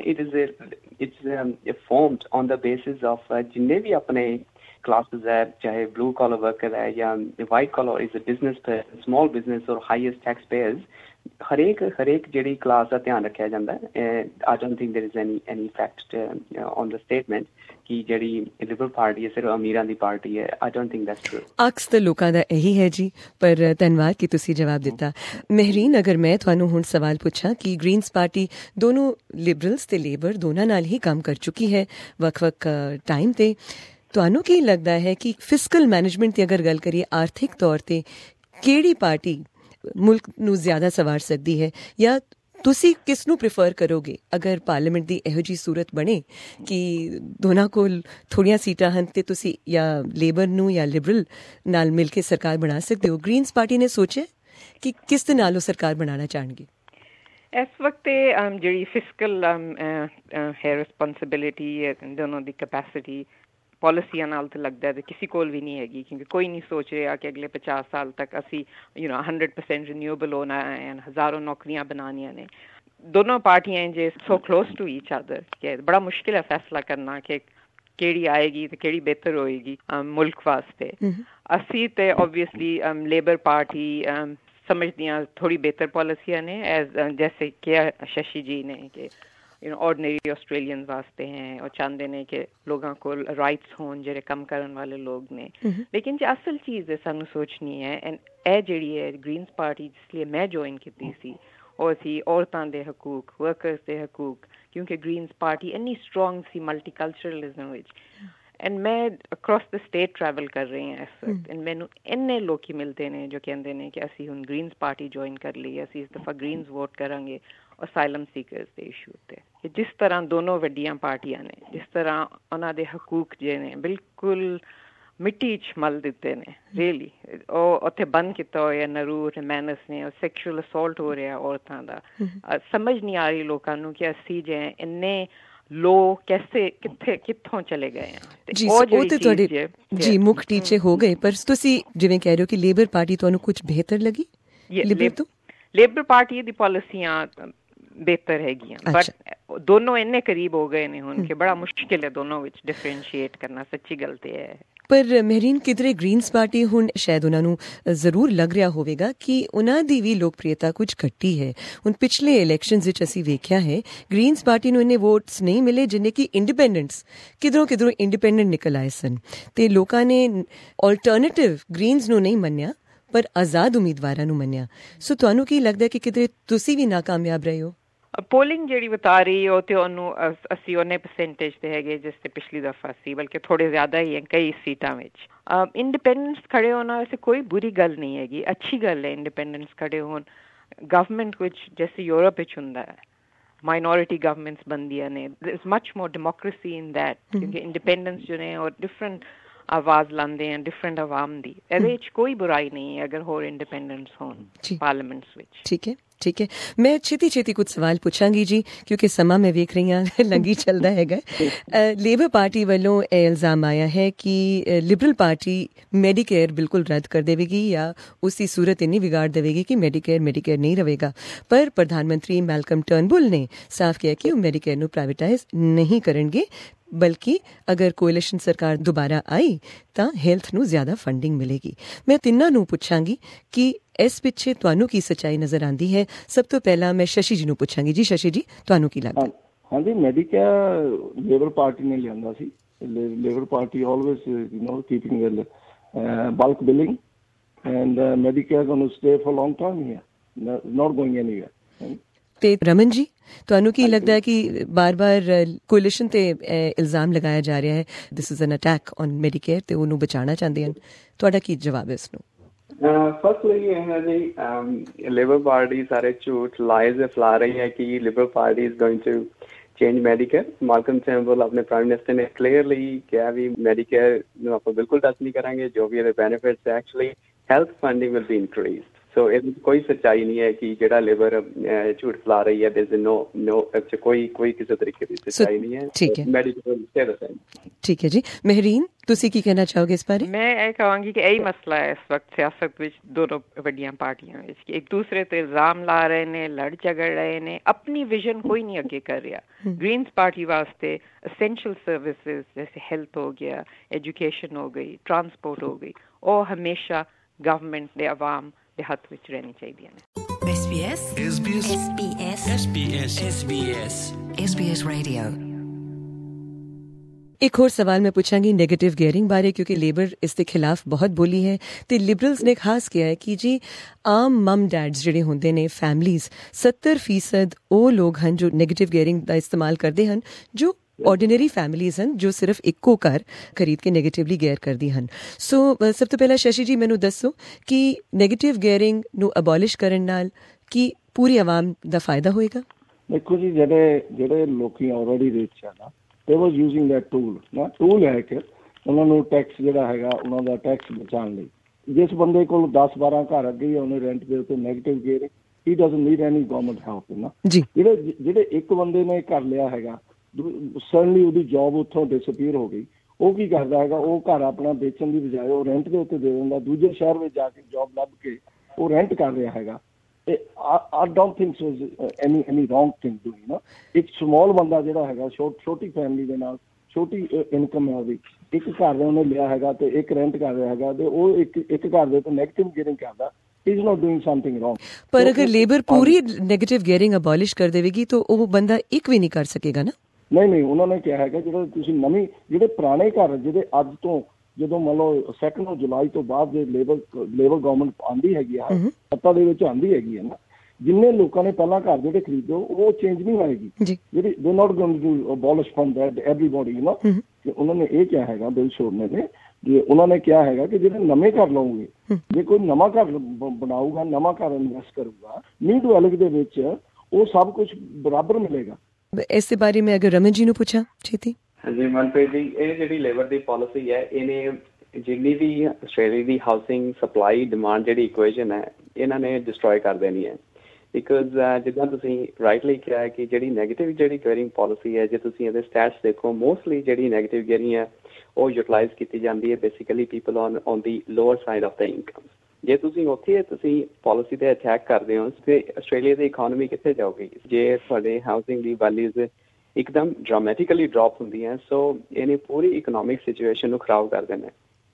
S6: it's formed on the basis of ਜਿੰਨੇ ਵੀ ਆਪਣੇ ਕਲਾਸਿਸ ਹੈ, ਚਾਹੇ ਬਲੂ ਕਾਲਰ ਵਰਕਰ ਹੈ ਜਾਂ white collar is a business person, small business or highest tax payers, ਹਰੇਕ ਜਿਹੜੀ ਕਲਾਸ ਦਾ ਧਿਆਨ ਰੱਖਿਆ ਜਾਂਦਾ ਹੈ। I don't think there is any fact on the statement ਕਿ ਜਿਹੜੀ ਲਿਬਰਲ ਪਾਰਟੀ ਹੈ ਸਿਰਫ ਅਮੀਰਾਂ ਦੀ ਪਾਰਟੀ ਹੈ। I don't think that's true.
S4: ਅਕਸ ਤਾਂ ਲੋਕਾਂ ਦਾ ਇਹੀ ਹੈ ਜੀ, ਪਰ ਧੰਨਵਾਦ ਕਿ ਤੁਸੀਂ ਜਵਾਬ ਦਿੱਤਾ। ਮਹਿਰੀਨ, ਅਗਰ ਮੈਂ ਤੁਹਾਨੂੰ ਹੁਣ ਸਵਾਲ ਪੁੱਛਾਂ ਕਿ ਗ੍ਰੀਨਸ ਪਾਰਟੀ ਦੋਨੋਂ ਲਿਬਰਲਸ ਤੇ ਲੇਬਰ ਦੋਨਾਂ ਨਾਲ ਹੀ ਕੰਮ ਕਰ ਚੁੱਕੀ ਹੈ ਵੱਖ-ਵੱਖ ਟਾਈਮ ਤੇ, ਤੁਹਾਨੂੰ ਕੀ ਲੱਗਦਾ ਹੈ ਕਿ ਫਿਸਕਲ ਮੈਨੇਜਮੈਂਟ ਦੀ ਅਗਰ ਗੱਲ ਕਰੀਏ, ਆਰਥਿਕ ਤੌਰ ਤੇ ਕਿਹੜੀ ਪਾਰਟੀ ਮੁਲਕ ਨੂੰ ਜ਼ਿਆਦਾ ਸਵਾਰ ਸਕਦੀ ਹੈ, ਜਾਂ ਤੁਸੀਂ ਕਿਸ ਨੂੰ ਪ੍ਰੀਫਰ ਕਰੋਗੇ ਅਗਰ ਪਾਰਲੀਮੈਂਟ ਦੀ ਇਹੋ ਜਿਹੀ ਸੂਰਤ ਬਣੇ ਕਿ ਦੋਨਾਂ ਕੋਲ ਥੋੜ੍ਹੀਆਂ ਸੀਟਾਂ ਹਨ ਤੇ ਤੁਸੀਂ ਜਾਂ ਲੇਬਰ ਨੂੰ ਜਾਂ ਲਿਬਰਲ ਨਾਲ ਮਿਲ ਕੇ ਸਰਕਾਰ ਬਣਾ ਸਕਦੇ ਹੋ? ਗ੍ਰੀਨਸ ਪਾਰਟੀ ਨੇ ਸੋਚਿਆ ਕਿ ਕਿਸ ਦੇ ਨਾਲ ਉਹ ਸਰਕਾਰ ਬਣਾਉਣਾ ਚਾਹਣਗੇ?
S5: ਇਸ ਵਕਤ ਜਿਹੜੀ ਫਿਸਕਲ ਹੈ ਰਿਸਪੌਂਸਿਬਿਲਿਟੀ, ਦੋਨੋਂ ਦੀ ਕੈਪੈਸਿਟੀ ਪਾਲਿਸੀਆਂ ਨਾਲ ਤਾਂ ਲੱਗਦਾ ਹੈ ਕਿਸੇ ਕੋਲ ਵੀ ਨਹੀਂ ਹੈਗੀ, ਕਿਉਂਕਿ ਕੋਈ ਨਹੀਂ ਸੋਚ ਰਿਹਾ ਕਿ ਅਗਲੇ 50 ਸਾਲ ਤੱਕ ਅਸੀਂ 100% ਰੀਨਿਊਏਬਲ ਹੋਣਾ ਹੈ, ਹਜ਼ਾਰਾਂ ਨੌਕਰੀਆਂ ਬਣਾਉਣੀਆਂ ਨੇ। ਦੋਨੋਂ ਪਾਰਟੀਆਂ ਜੇ so close to each other ਕਿ ਬੜਾ ਮੁਸ਼ਕਿਲ ਹੈ ਫੈਸਲਾ ਕਰਨਾ ਕਿ ਕਿਹੜੀ ਆਏਗੀ ਤੇ ਕਿਹੜੀ ਬਿਹਤਰ ਹੋਏਗੀ ਮੁਲਕ ਵਾਸਤੇ। ਅਸੀਂ ਤੇ ਓਬਵੀਅਸਲੀ ਲੇਬਰ ਪਾਰਟੀ ਸਮਝਦੀਆਂ ਥੋੜੀ ਬਿਹਤਰ ਪਾਲਿਸੀਆਂ ਨੇ, ਜੈਸੇ ਕਿਹਾ ਸ਼ਸ਼ੀ ਜੀ ਨੇ ਕਿ ऑर्डनरी ऑस्ट्रेलियन वास्ते हैं और चाहते हैं कि लोगों को राइट्स होन जेरे कम करने वाले लोग ने। लेकिन जो असल चीज़ है सानू सोचनी है, एंड ए जेड़ी है ग्रीनस पार्टी जिसलिए मैं ज्वाइन की सी और सी औरतां दे हकूक, वर्कर्स दे हकूक, क्योंकि ग्रीनस पार्टी इन्नी स्ट्रॉन्ग सी मल्टीकल्चरलिज्म विच, एंड मैं अक्रॉस द स्टेट ट्रैवल कर रही हैं इस वक्त, एंड मैनू इन्ने लोग मिलते हैं जो कहते हैं कि असी हुण ग्रीनस पार्टी ज्वाइन कर ली, असी इस दफ़ा ग्रीनस वोट करांगे ਅਸਾਈਲਮ ਸੀਕਰਸ ਦੇ ਇਸ਼ੂ ਉੱਤੇ। ਜਿਸ ਤਰ੍ਹਾਂ ਦੋਨੋਂ ਵੱਡੀਆਂ ਪਾਰਟੀਆਂ ਨੇ, ਜਿਸ ਤਰ੍ਹਾਂ ਉਹਨਾਂ ਦੇ ਹਕੂਕ ਜੇ ਨੇ ਬਿਲਕੁਲ ਮਿੱਟੀ 'ਚ ਮਲ ਦਿੱਤੇ ਨੇ, ਰੀਅਲੀ ਉਹ ਉੱਥੇ ਬੰਦ ਕੀਤਾ ਹੋਇਆ ਨਰੂ ਮੈਨਸ ਨੇ, ਸੈਕਸ਼ੂਅਲ ਅਸੌਲਟ ਹੋ ਰਿਹਾ ਔਰਤਾਂ ਦਾ। ਸਮਝ ਨਹੀਂ ਆ ਰਹੀ ਲੋਕਾਂ ਨੂੰ ਕਿ ਅਸੀਂ ਜੇ ਇੰਨੇ ਲੋ ਕੈਸੇ ਕਿੱਥੋਂ ਚਲੇ ਗਏ ਆ।
S4: ਜੀ ਉਹ ਤੇ ਤੁਹਾਡੇ ਜੀ ਮੁੱਖ ਟੀਚੇ ਹੋ ਗਏ, ਪਰ ਤੁਸੀਂ ਜਿਵੇਂ ਕਹਿ ਰਹੇ ਹੋ ਕਿ ਲੇਬਰ ਪਾਰਟੀ ਤੁਹਾਨੂੰ ਕੁਝ ਬਿਹਤਰ ਲੱਗੀ
S5: ਲੇਬਰ ਪਾਰਟੀ ਦੀ ਪਾਲਿਸੀਆਂ ਬਿਹਤਰ ਹੈਗੀਆਂ, ਪਰ ਦੋਨੋਂ ਇੰਨੇ ਕਰੀਬ ਹੋ ਗਏ ਨੇ ਹੁਣ ਕਿ ਬੜਾ ਮੁਸ਼ਕਿਲ ਹੈ ਦੋਨੋਂ ਵਿੱਚ ਡਿਫਰੈਂਸ਼ੀਏਟ ਕਰਨਾ। ਸੱਚੀ ਗੱਲ ਤੇ ਹੈ।
S4: ਪਰ ਮਹਿਰੀਨ ਕਿਧਰੇ ਗ੍ਰੀਨਸ ਪਾਰਟੀ ਹੁਣ ਸ਼ਾਇਦ ਉਹਨਾਂ ਨੂੰ ਜ਼ਰੂਰ ਲੱਗ ਰਿਹਾ ਹੋਵੇਗਾ ਕਿ ਉਹਨਾਂ ਦੀ ਵੀ ਲੋਕਪ੍ਰਿਯਤਾ ਕੁਝ ਘਟੀ ਹੈ। ਹੁਣ ਪਿਛਲੇ ਇਲੈਕਸ਼ਨਸ ਵਿੱਚ ਅਸੀਂ ਵੇਖਿਆ ਹੈ ਗ੍ਰੀਨਸ ਪਾਰਟੀ ਨੂੰ ਇੰਨੇ ਵੋਟਸ ਨਹੀਂ ਮਿਲੇ ਜਿੰਨੇ ਕਿ ਇੰਡੀਪੈਂਡੈਂਟਸ ਕਿਧਰੋਂ ਇੰਡੀਪੈਂਡੈਂਟ ਨਿਕਲ ਆਏ ਸਨ, ਤੇ ਲੋਕਾਂ ਨੇ ਆਲਟਰਨੇਟਿਵ ਗ੍ਰੀਨਸ ਨੂੰ ਨਹੀਂ ਮੰਨਿਆ ਪਰ ਆਜ਼ਾਦ ਉਮੀਦਵਾਰਾਂ ਨੂੰ ਮੰਨਿਆ। ਸੋ ਤੁਹਾਨੂੰ ਕੀ ਲੱਗਦਾ ਕਿ ਕਿਧਰੇ ਤੁਸੀਂ ਵੀ ਨਾਕਾਮਯਾਬ ਰਹੇ ਹੋ?
S5: ਪੋਲਿੰਗ ਜਿਹੜੀ ਬਤਾ ਰਹੀ ਉਹ ਤੇ ਉਹਨੂੰ 80% ਤੇ ਹੈਗੇ ਜਿਸ ਤੇ ਪਿਛਲੀ ਦਫਾ ਸੀ, ਬਲਕਿ ਥੋੜੇ ਜ਼ਿਆਦਾ ਹੀ ਹੈ ਕਈ ਸੀਟਾਂ ਵਿੱਚ। ਇੰਡੀਪੈਂਡੈਂਸ ਖੜੇ ਹੋਣਾ ਵੈਸੇ ਕੋਈ ਬੁਰੀ ਗੱਲ ਨਹੀਂ ਹੈਗੀ, ਅੱਛੀ ਗੱਲ ਹੈ ਇੰਡੀਪੈਂਡੈਂਸ ਖੜੇ ਹੋਣ। ਗਵਰਨਮੈਂਟ ਵਿੱਚ ਜੈਸੇ ਯੂਰਪ ਵਿੱਚ ਹੁੰਦਾ ਹੈ ਮਾਈਨੋਰਿਟੀ ਗਵਰਨਮੈਂਟਸ ਬਣਦੀਆਂ ਨੇ, there is much more democracy in that, ਕਿਉਂਕਿ ਇੰਡੀਪੈਂਡੈਂਸ ਜੋ ਨੇ ਔਰ ਡਿਫਰੈਂਟ ਆਵਾਜ਼ ਲਾਉਂਦੇ ਹਨ ਡਿਫਰੈਂਟ ਆਵਾਮ ਦੀ। ਇਹਦੇ ਵਿੱਚ ਕੋਈ ਬੁਰਾਈ ਨਹੀਂ ਹੈ ਅਗਰ ਹੋਰ ਇੰਡੀਪੈਂਡੈਂਸ ਹੋਣ ਪਾਰਲੀਮੈਂਟਸ ਵਿੱਚ।
S4: ਠੀਕ ਹੈ ਮੈਂ ਛੇਤੀ ਕੁਝ ਸਵਾਲ ਪੁੱਛਾਂਗੀ ਜੀ, ਕਿਉਂਕਿ ਸਮਾਂ ਮੈਂ ਵੇਖ ਰਹੀ ਹਾਂ ਲੰਗੀ ਚੱਲਦਾ ਹੈਗਾ। ਲੇਬਰ ਪਾਰਟੀ ਵੱਲੋਂ ਇਹ ਇਲਜ਼ਾਮ ਆਇਆ ਹੈ ਕਿ ਲਿਬਰਲ ਪਾਰਟੀ ਮੈਡੀਕੇਅਰ ਬਿਲਕੁਲ ਰੱਦ ਕਰ ਦੇਵੇਗੀ ਜਾਂ ਉਸਦੀ ਸੂਰਤ ਇੰਨੀ ਵਿਗਾੜ ਦੇਵੇਗੀ ਕਿ ਮੈਡੀਕੇਅਰ ਨਹੀਂ ਰਹੇਗਾ। ਪਰ ਪ੍ਰਧਾਨ ਮੰਤਰੀ ਮੈਲਕਮ ਟਰਨਬੁਲ ਨੇ ਸਾਫ਼ ਕਿਹਾ ਕਿ ਉਹ ਮੈਡੀਕੇਅਰ ਨੂੰ ਪ੍ਰਾਈਵੇਟਾਈਜ਼ ਨਹੀਂ ਕਰਨਗੇ, ਬਲਕਿ ਅਗਰ ਕੋਐਲੀਸ਼ਨ ਸਰਕਾਰ ਦੁਬਾਰਾ ਆਈ ਤਾਂ ਹੈਲਥ ਨੂੰ ਜ਼ਿਆਦਾ ਫੰਡਿੰਗ ਮਿਲੇਗੀ। ਮੈਂ ਤਿੰਨਾਂ ਨੂੰ ਪੁੱਛਾਂਗੀ ਕਿ ਇਸ ਪਿੱਛੇ ਤੁਹਾਨੂੰ ਕੀ ਸੱਚਾਈ ਨਜ਼ਰ ਆਉਂਦੀ ਹੈ। ਸਭ ਤੋਂ ਪਹਿਲਾਂ ਮੈਂ ਸ਼ਸ਼ੀ ਜੀ ਨੂੰ ਪੁੱਛਾਂਗੀ। ਜੀ ਸ਼ਸ਼ੀ ਜੀ, ਤੁਹਾਨੂੰ ਕੀ ਲੱਗਦਾ?
S7: ਹਾਂਜੀ, ਮੈਡੀਕੇਅਰ ਲੇਬਰ ਪਾਰਟੀ ਨੇ ਲਿਆਂਦਾ ਸੀ। Labor Party always keeping with bulk billing and Medicare going to stay for long term here, not going anywhere.
S4: ਤੇ ਰਮਨ ਜੀ, ਤੁਹਾਨੂੰ ਕੀ ਲੱਗਦਾ ਹੈ ਕਿ ਬਾਰ-ਬਾਰ ਕੋਐਲੀਸ਼ਨ ਤੇ ਇਲਜ਼ਾਮ ਲਗਾਇਆ ਜਾ ਰਿਹਾ ਹੈ this is an attack on Medicare ਤੇ ਉਹਨੂੰ ਬਚਾਉਣਾ ਚਾਹੁੰਦੇ ਹਨ? ਤੁਹਾਡਾ ਕੀ ਜਵਾਬ ਹੈ ਇਸ ਨੂੰ?
S6: ਫਸਟਲੀ ਇਹ ਹੈ ਜੀ ਲੇਬਰ ਪਾਰਟੀ ਸਾਰੇ ਝੂਠ ਲਾਈਜ਼ ਫੈਲਾ ਰਹੀ ਹੈ ਕਿ Liberal Party is going to change Medicare. Malcolm Turnbull ਆਪਣੇ ਪ੍ਰਾਈਮ ਮਿਨਿਸਟਰ ਨੇ ਕਲੀਅਰਲੀ ਕਿਹਾ ਵੀ ਮੈਡੀਕੇਅਰ ਨੂੰ ਆਪਾਂ ਬਿਲਕੁਲ ਟੱਚ ਨਹੀਂ ਕਰਾਂਗੇ, ਜੋ ਵੀ ਇਹਦੇ benefits actually health funding will be increased. So ਇਹਦੇ ਵਿੱਚ ਕੋਈ ਸੱਚਾਈ ਨਹੀਂ ਹੈ ਕਿ ਜਿਹੜਾ ਲੇਬਰ ਝੂਠ ਫੈਲਾ ਰਹੀ ਹੈ ਕੋਈ ਕਿਸੇ ਤਰੀਕੇ ਦੀ ਸੱਚਾਈ ਨਹੀਂ ਹੈ।
S4: ਠੀਕ ਹੈ ਜੀ। ਮਹਿਰੀਨ, ਤੁਸੀਂ ਕੀ ਕਹਿਣਾ ਚਾਹੋਗੇ ਇਸ ਬਾਰੇ?
S5: ਮੈਂ ਇਹ ਕਹਾਂਗੀ ਕਿ ਇਹੀ ਮਸਲਾ ਹੈ ਇਸ ਵਕਤ ਸਿਆਸਤ ਵਿੱਚ ਦੋਨੋਂ ਵੱਡੀਆਂ ਪਾਰਟੀਆਂ ਵਿੱਚ ਕਿ ਇੱਕ ਦੂਸਰੇ ਤੇ ਇਲਜ਼ਾਮ ਲਾ ਰਹੇ ਨੇ, ਲੜ ਝਗੜ ਰਹੇ ਨੇ, ਆਪਣੀ ਵਿਜ਼ਨ ਕੋਈ ਨਹੀਂ ਅੱਗੇ ਕਰ ਰਿਹਾ। ਗ੍ਰੀਨਸ ਪਾਰਟੀ ਵਾਸਤੇ ਅਸੈਂਸ਼ੀਅਲ ਸਰਵਿਸਿਜ਼ ਜੈਸੇ ਹੈਲਥ ਹੋ ਗਿਆ, ਐਜੂਕੇਸ਼ਨ ਹੋ ਗਈ, ਟਰਾਂਸਪੋਰਟ ਹੋ ਗਈ, ਉਹ ਹਮੇਸ਼ਾ ਗਵਰਨਮੈਂਟ ਦੇ ਆਵਾਮ ਦੇ ਹੱਥ ਵਿੱਚ ਰਹਿਣੀ ਚਾਹੀਦੀਆਂ ਨੇ।
S3: SBS Radio।
S4: ਇੱਕ ਹੋਰ ਸਵਾਲ ਮੈਂ ਪੁੱਛਾਂਗੀ ਨੈਗੇਟਿਵ ਗੇਅਰਿੰਗ ਬਾਰੇ, ਕਿਉਂਕਿ ਲੇਬਰ ਇਸ ਦੇ ਖਿਲਾਫ ਬਹੁਤ ਬੋਲੀ ਹੈ ਤੇ ਲਿਬਰਲਸ ਨੇ ਖਾਸ ਕਿਹਾ ਹੈ ਕਿ ਜੀ ਆਮ ਮਮ ਡੈਡਸ ਜਿਹੜੇ ਹੁੰਦੇ ਨੇ ਫੈਮਲੀਜ਼ 70% ਉਹ ਲੋਕ ਹਨ ਜੋ ਨੈਗੇਟਿਵ ਗੇਅਰਿੰਗ ਦਾ ਇਸਤੇਮਾਲ ਕਰਦੇ ਹਨ, ਜੋ ਆਰਡੀਨਰੀ ਫੈਮਲੀਜ਼ ਹਨ ਜੋ ਸਿਰਫ ਇੱਕੋ ਘਰ ਖਰੀਦ ਕੇ ਨੈਗੇਟਿਵਲੀ ਗੇਅਰ ਕਰਦੀ ਹਨ। ਸੋ ਸਭ ਤੋਂ ਪਹਿਲਾਂ ਸ਼ਸ਼ੀ ਜੀ ਮੈਨੂੰ ਦੱਸੋ ਕਿ ਨੈਗੇਟਿਵ ਗੇਅਰਿੰਗ ਨੂੰ ਅਬੋਲਿਸ਼ ਕਰਨ ਨਾਲ ਕੀ ਪੂਰੀ ਆਵਾਮ ਦਾ ਫਾਇਦਾ ਹੋਏਗਾ?
S7: ਦੇਖੋ ਜੀ, ਜਿਹੜੇ ਲੋਕੀ ਆਲਰੇਡੀ ਰਿਚ ਆ ਨਾ, they was using that tool ਹੈ ਕਿ ਉਹਨਾਂ ਨੂੰ ਟੈਕਸ ਜਿਹੜਾ ਹੈਗਾ ਉਹਨਾਂ ਦਾ ਟੈਕਸ ਬਚਾਉਣ ਲਈ। ਜਿਸ ਬੰਦੇ ਕੋਲ 10-12 ਘਰ ਅੱਗੇ ਉਹਨੇ ਰੈਂਟ ਦੇ ਉੱਤੇ negative gearing, he doesn't need any government help ਨਾ। ਜਿਹੜੇ ਇੱਕ ਬੰਦੇ ਨੇ ਕਰ ਲਿਆ ਹੈਗਾ, ਸਡਨਲੀ ਉਹਦੀ ਜੌਬ ਉੱਥੋਂ ਡਿਸਅਪੀਅਰ ਹੋ ਗਈ, ਉਹ ਕੀ ਕਰਦਾ ਹੈਗਾ, ਉਹ ਘਰ ਆਪਣਾ ਵੇਚਣ ਦੀ ਬਜਾਏ ਉਹ ਰੈਂਟ ਦੇ ਉੱਤੇ ਦੇ ਦਿੰਦਾ, ਦੂਜੇ ਸ਼ਹਿਰ ਵਿੱਚ ਜਾ ਕੇ ਜੌਬ ਲੱਭ ਕੇ ਉਹ ਰੈਂਟ ਕਰ ਰਿਹਾ ਹੈਗਾ। I don't think so any wrong thing doing ਨਾ। ਇੱਕ ਸਮਾਲ ਬੰਦਾ ਜਿਹੜਾ ਹੈਗਾ ਛੋਟੀ ਫੈਮਿਲੀ ਦੇ ਨਾਲ ਛੋਟੀ ਇਨਕਮ ਹੈ ਉਹਦੀ, ਇੱਕ ਘਰ ਦੇ ਉਹਨੇ ਲਿਆ ਹੈਗਾ ਤੇ ਇੱਕ ਰੈਂਟ ਕਰ ਰਿਹਾ ਹੈਗਾ ਤੇ ਉਹ ਇੱਕ ਘਰ ਦੇ ਉੱਤੇ ਨੈਗੇਟਿਵ ਗੇਅਰਿੰਗ ਕਰਦਾ, he is not doing something wrong।
S4: ਪਰ ਅਗਰ ਲੇਬਰ ਪੂਰੀ ਨੈਗੇਟਿਵ ਗੇਅਰਿੰਗ ਅਬੋਲਿਸ਼ ਕਰ ਦੇਵੇਗੀ ਤਾਂ ਉਹ ਬੰਦਾ ਇੱਕ ਵੀ ਨਹੀਂ ਕਰ ਸਕੇਗਾ ਨਾ।
S7: ਨਹੀਂ, ਉਹਨਾਂ ਨੇ ਕਿਹਾ ਹੈਗਾ ਜਿਹੜਾ ਤੁਸੀਂ ਜਿਹੜੇ ਪੁਰਾਣੇ ਘਰ ਜਿਹੜੇ ਅੱਜ ਤੋਂ ਜਦੋਂ ਮੰਨ ਲਓ 2 ਜੁਲਾਈ ਤੋਂ ਬਾਅਦ ਜੇ ਲੇਬਰ ਗਵਰਨਮੈਂਟ ਆਉਂਦੀ ਹੈਗੀ ਆ, ਸੱਤਾ ਦੇ ਵਿੱਚ ਆਉਂਦੀ ਹੈਗੀ ਹੈ ਨਾ, ਜਿੰਨੇ ਲੋਕਾਂ ਨੇ ਪਹਿਲਾਂ ਘਰ ਜਿਹੜੇ ਖਰੀਦੋ ਉਹ ਚੇਂਜ ਨਹੀਂ ਹੋਏਗੀ। ਜਿਹੜੀ they not going to abolish from that everybody ਨਾ। ਉਹਨਾਂ ਨੇ ਇਹ ਕਿਹਾ ਹੈਗਾ ਬਿਲ ਸ਼ੋਰਨੇ ਨੇ, ਜੇ ਉਹਨਾਂ ਨੇ ਕਿਹਾ ਹੈਗਾ ਕਿ ਜਿਹੜੇ ਨਵੇਂ ਘਰ ਲਾਉਂਗੇ, ਜੇ ਕੋਈ ਨਵਾਂ ਘਰ ਬਣਾਊਗਾ, ਨਵਾਂ ਘਰ ਇਨਵੈਸਟ ਕਰੂਗਾ, ਨੀਡ ਟੂ ਐਲਗ ਦੇ ਵਿੱਚ ਉਹ ਸਭ ਕੁਝ ਬਰਾਬਰ ਮਿਲੇਗਾ।
S4: ਇਸ ਦੇ ਬਾਰੇ ਮੈਂ ਅਗਰ ਰਮਨ ਜੀ ਨੂੰ ਪੁੱਛਾਂ ਛੇਤੀ।
S6: ਹਾਂਜੀ ਮਨਪ੍ਰੀਤ ਜੀ, ਇਹ ਜਿਹੜੀ ਲੇਬਰ ਦੀ ਪਾਲਿਸੀ ਹੈ ਇਹਨੇ ਜਿੰਨੀ ਵੀ ਆਸਟ੍ਰੇਲੀਆ ਦੀ ਹਾਊਸਿੰਗ ਸਪਲਾਈ ਡਿਮਾਂਡ ਜਿਹੜੀ ਇਕੁਏਸ਼ਨ ਹੈ ਇਹਨਾਂ ਨੇ ਡਿਸਟਰੋਏ ਕਰ ਦੇਣੀ ਹੈ। ਬਿਕੋਜ਼ ਜਿੱਦਾਂ ਤੁਸੀਂ ਰਾਈਟਲੀ ਕਿਹਾ ਕਿ ਜਿਹੜੀ ਨੈਗੇਟਿਵ ਜਿਹੜੀ ਗੀਅਰਿੰਗ ਪਾਲਿਸੀ ਹੈ, ਜੇ ਤੁਸੀਂ ਇਹਦੇ ਸਟੈਟਸ ਦੇਖੋ, ਮੋਸਟਲੀ ਜਿਹੜੀ ਨੈਗੇਟਿਵ ਗੀਅਰਿੰਗ ਹੈ ਉਹ ਯੂਟਿਲਾਈਜ਼ ਕੀਤੀ ਜਾਂਦੀ ਹੈ basically people on the lower side of the income. ਜੇ ਤੁਸੀਂ ਉੱਥੇ ਤੁਸੀਂ ਪਾਲਿਸੀ ਤੇ ਅਟੈਕ ਕਰਦੇ ਹੋ ਤੇ ਆਸਟ੍ਰੇਲੀਆ ਦੀ ਇਕੋਨਮੀ ਕਿੱਥੇ ਜਾਊਗੀ? ਜੇ ਤੁਹਾਡੇ ਹਾਊਸਿੰਗ ਦੀ ਵੈਲਿਊਜ਼ ਇੱਕਦਮ ਡਰਾਮੈਟਿਕਲੀ ਡ੍ਰੌਪ ਹੁੰਦੀਆਂ, ਸੋ ਇਹਨੇ ਪੂਰੀ ਇਕਨੋਮਿਕ ਸਿਚੁਏਸ਼ਨ ਨੂੰ ਖਰਾਬ ਕਰ ਦੇਣਾ।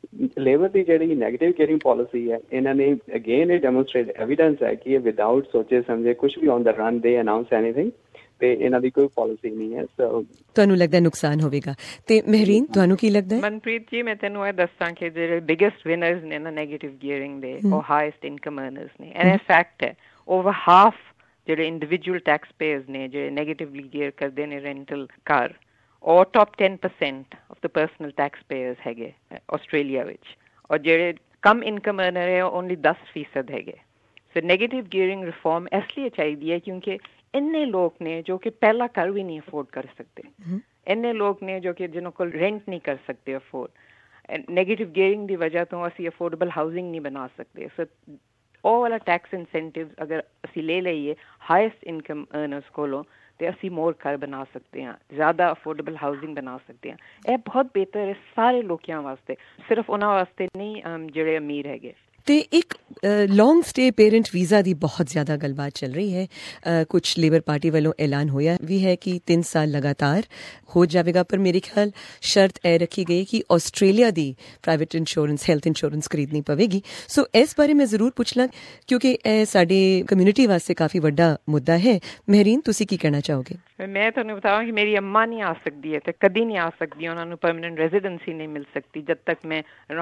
S6: ਲੇਬਰ ਦੀ ਜਿਹੜੀ ਨੈਗੇਟਿਵ ਗੀਅਰਿੰਗ ਪਾਲਿਸੀ ਹੈ, ਇਹਨਾਂ ਨੇ ਅਗੇਨ ਇਹ ਡੈਮੋਨਸਟ੍ਰੇਟ ਐਵੀਡੈਂਸ ਹੈ ਕਿ ਇਹ ਵਿਦਆਊਟ ਸੋਚੇ ਸਮਝੇ ਕੁਝ ਵੀ on the run they announce anything, ਤੇ ਇਹਨਾਂ ਦੀ ਕੋਈ ਪਾਲਿਸੀ ਨਹੀਂ ਹੈ। ਸੋ ਤੁਹਾਨੂੰ
S4: ਲੱਗਦਾ ਨੁਕਸਾਨ ਹੋਵੇਗਾ। ਤੇ ਮਹਿਰੀਨ, ਤੁਹਾਨੂੰ ਕੀ ਲੱਗਦਾ?
S5: ਮਨਪ੍ਰੀਤ ਜੀ, ਮੈਂ ਤੈਨੂੰ ਇਹ ਦੱਸਾਂ ਕਿ ਜਿਹੜੇ ਬਿਗੇਸਟ ਵਿਨਰਸ ਨੇ ਨਾ ਨੈਗੇਟਿਵ ਗੀਅਰਿੰਗ ਦੇ, ਉਹ ਹਾਈਐਸਟ ਇਨਕਮ ਅਰਨਰਸ ਨੇ। ਇਹ ਫੈਕਟ ਹੈ। ਓਵਰ ਹਾਫ ਜਿਹੜੇ ਇੰਡੀਵਿਜੂਅਲ ਟੈਕਸ ਪੇਅਰਸ ਨੇ ਜਿਹੜੇ ਨੈਗੇਟਿਵਲੀ ਗੀਅਰ ਕਰਦੇ ਨੇ ਰੈਂਟਲ ਕਾਰ, ਔਰ top 10% of the personal tax payers ਹੈਗੇ ਆਸਟ੍ਰੇਲੀਆ ਵਿੱਚ, ਔਰ ਜਿਹੜੇ ਕਮ ਇਨਕਮ ਅਰਨਰ ਹੈ ਉਹ ਓਨਲੀ 10% ਹੈਗੇ। ਸੋ ਨੈਗੇਟਿਵ ਗੀਅਰਿੰਗ ਰਿਫਾਰਮ ਇਸ ਲਈ ਚਾਹੀਦੀ ਹੈ ਕਿਉਂਕਿ ਇੰਨੇ ਲੋਕ ਨੇ ਜੋ ਕਿ ਪਹਿਲਾ ਘਰ ਵੀ ਨਹੀਂ ਅਫੋਰਡ ਕਰ ਸਕਦੇ, ਇੰਨੇ ਲੋਕ ਨੇ ਜੋ ਕਿ ਜਿਹਨਾਂ ਕੋਲ ਰੈਂਟ ਨਹੀਂ ਕਰ ਸਕਦੇ ਅਫੋਰਡ। ਨੈਗੇਟਿਵ ਗੀਅਰਿੰਗ ਦੀ ਵਜ੍ਹਾ ਤੋਂ ਅਸੀਂ ਅਫੋਰਡੇਬਲ ਹਾਊਸਿੰਗ ਨਹੀਂ ਬਣਾ ਸਕਦੇ। ਸੋ ਉਹ ਵਾਲਾ ਟੈਕਸ ਇਨਸੈਂਟਿਵ ਅਗਰ ਅਸੀਂ ਲੈ ਲਈਏ ਹਾਈਐਸਟ ਇਨਕਮ ਅਰਨਰਸ ਕੋਲੋਂ, ਤੇ ਅਸੀਂ ਮੋਰ ਘਰ ਬਣਾ ਸਕਦੇ ਹਾਂ, ਜ਼ਿਆਦਾ ਅਫੋਰਡੇਬਲ ਹਾਊਸਿੰਗ ਬਣਾ ਸਕਦੇ ਹਾਂ। ਇਹ ਬਹੁਤ ਬਿਹਤਰ ਹੈ ਸਾਰੇ ਲੋਕਾਂ ਵਾਸਤੇ, ਸਿਰਫ ਉਹਨਾਂ ਵਾਸਤੇ ਨਹੀਂ ਜਿਹੜੇ ਅਮੀਰ ਹੈਗੇ।
S4: ਤੇ ਇੱਕ ਲੌਂਗ ਸਟੇ ਪੇਰੈਂਟ ਵੀਜ਼ਾ ਦੀ ਬਹੁਤ ਜ਼ਿਆਦਾ ਗੱਲਬਾਤ ਚੱਲ ਰਹੀ ਹੈ। ਕੁਝ ਲੇਬਰ ਪਾਰਟੀ ਵੱਲੋਂ ਐਲਾਨ ਹੋਇਆ ਵੀ ਹੈ ਕਿ 3 ਸਾਲ ਲਗਾਤਾਰ ਹੋ ਜਾਵੇਗਾ, ਪਰ ਮੇਰੇ ਖਿਆਲ ਸ਼ਰਤ ਇਹ ਰੱਖੀ ਗਈ ਕਿ ਆਸਟ੍ਰੇਲੀਆ ਦੀ ਪ੍ਰਾਈਵੇਟ ਇੰਸ਼ੋਰੈਂਸ, ਹੈਲਥ ਇੰਸ਼ੋਰੈਂਸ ਖਰੀਦਣੀ ਪਵੇਗੀ। ਸੋ ਇਸ ਬਾਰੇ ਮੈਂ ਜ਼ਰੂਰ ਪੁੱਛ ਲਾਂ ਕਿਉਂਕਿ ਇਹ ਸਾਡੇ ਕਮਿਊਨਿਟੀ ਵਾਸਤੇ ਕਾਫੀ ਵੱਡਾ ਮੁੱਦਾ ਹੈ। ਮਹਿਰੀਨ, ਤੁਸੀਂ ਕੀ ਕਹਿਣਾ ਚਾਹੋਗੇ?
S5: ਮੈਂ ਤੁਹਾਨੂੰ ਬਤਾਵਾਂ ਕਿ ਮੇਰੀ ਅੰਮਾ ਨਹੀਂ ਆ ਸਕਦੀ ਹੈ ਤੇ ਕਦੀ ਨਹੀਂ ਆ ਸਕਦੀ, ਉਹਨਾਂ ਨੂੰ ਪਰਮਾਨੈਂਟ ਰੈਜ਼ੀਡੈਂਸੀ ਨਹੀਂ ਮਿਲ ਸਕਦੀ ਜਦ ਤੱਕ ਮੈਂ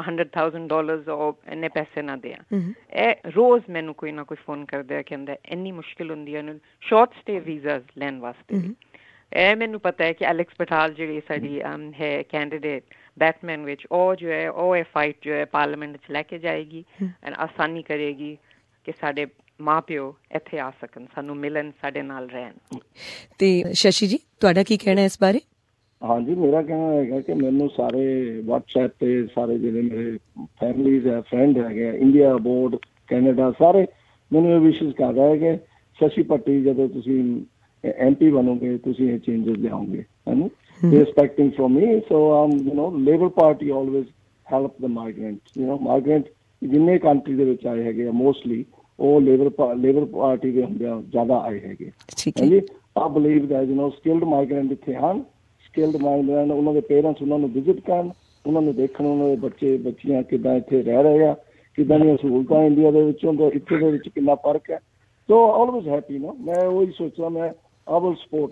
S5: $100,000 ਔਰ ਇੰਨੇ ਪੈਸੇ ਨਾ ਦਿਆਂ। ਇਹ ਰੋਜ਼ ਮੈਨੂੰ ਕੋਈ ਨਾ ਕੋਈ ਫੋਨ ਕਰਦਾ ਕਹਿੰਦਾ ਇੰਨੀ ਮੁਸ਼ਕਿਲ ਹੁੰਦੀ ਹੈ ਉਹਨੂੰ ਸ਼ਾਰਟ ਸਟੇ ਵੀਜ਼ਾ ਲੈਣ ਵਾਸਤੇ ਵੀ। ਇਹ ਮੈਨੂੰ ਪਤਾ ਹੈ ਕਿ ਐਲੈਕਸ ਪਟਾਲ ਜਿਹੜੀ ਸਾਡੀ ਹੈ ਕੈਂਡੀਡੇਟ ਬੈਟਮੈਨ ਵਿੱਚ, ਉਹ ਜੋ ਹੈ ਉਹ ਇਹ ਫਾਈਟ ਜੋ ਹੈ ਪਾਰਲੀਮੈਂਟ ਵਿੱਚ ਲੈ ਕੇ ਜਾਏਗੀ ਐਂਡ ਆਸਾਨੀ ਕਰੇਗੀ ਕਿ ਸਾਡੇ ਮਾਂ ਪਿਓ ਇੱਥੇ ਆ ਸਕਣ, ਸਾਨੂੰ ਮਿਲਣ, ਸਾਡੇ ਨਾਲ ਰਹਿਣ।
S4: ਤੇ ਸ਼ਸ਼ੀ ਜੀ, ਤੁਹਾਡਾ ਕੀ ਕਹਿਣਾ ਇਸ ਬਾਰੇ?
S7: ਹਾਂਜੀ, ਮੇਰਾ ਕਹਿਣਾ ਹੈਗਾ ਕਿ ਮੈਨੂੰ ਸਾਰੇ WhatsApp ਤੇ ਸਾਰੇ ਜਿਹੜੇ ਮੇਰੇ ਫੈਮਲੀਜ਼ ਹੈ, ਫਰੈਂਡ ਹੈਗੇ ਇੰਡੀਆ, ਅਬੋਰਡ, ਕੈਨੇਡਾ, ਸਾਰੇ ਮੈਨੂੰ ਇਹ ਵਿਸ਼ੇਸ ਕਰ ਰਹੇ ਹੈ ਕਿ ਸ਼ਸ਼ੀ ਭੱਟੀ ਜਦੋਂ ਤੁਸੀਂ MP ਬਣੋਗੇ ਤੁਸੀਂ ਇਹ ਚੇਂਜਸ ਲਿਆਓਗੇ, ਹੈ ਨਾ। They expecting from me, so Labour Party always help the migrants, migrant ਜਿੰਨੇ ਕੰਟਰੀ ਦੇ ਵਿੱਚ ਆਏ ਹੈਗੇ ਆ ਮੋਸਟਲੀ ਉਹ ਲੇਬਰ ਪਾਰਟੀ ਦੇ ਹੁੰਦਿਆਂ ਜ਼ਿਆਦਾ ਆਏ ਹੈਗੇ। ਹਾਂਜੀ, I believe that skilled migrant ਇੱਥੇ ਹਨ, skilled migrant ਉਹਨਾਂ ਦੇ ਪੇਰੈਂਟਸ ਉਹਨਾਂ ਨੂੰ ਵਿਜ਼ਿਟ ਕਰਨ, ਉਹਨਾਂ ਨੂੰ ਦੇਖਣ, ਉਹਨਾਂ ਦੇ ਬੱਚੇ ਬੱਚੀਆਂ ਕਿੱਦਾਂ ਇੱਥੇ ਰਹਿ ਰਹੇ ਆ, ਕਿੱਦਾਂ ਦੀਆਂ ਸਹੂਲਤਾਂ ਇੰਡੀਆ ਦੇ ਵਿੱਚੋਂ ਇੱਥੇ ਦੇ ਵਿੱਚ ਕਿੰਨਾ ਫਰਕ ਹੈ। ਸੋ ਆਲਵੇਜ਼ ਹੈਪੀ ਮੈਂ ਉਹੀ ਸੋਚਦਾ, ਮੈਂ I will support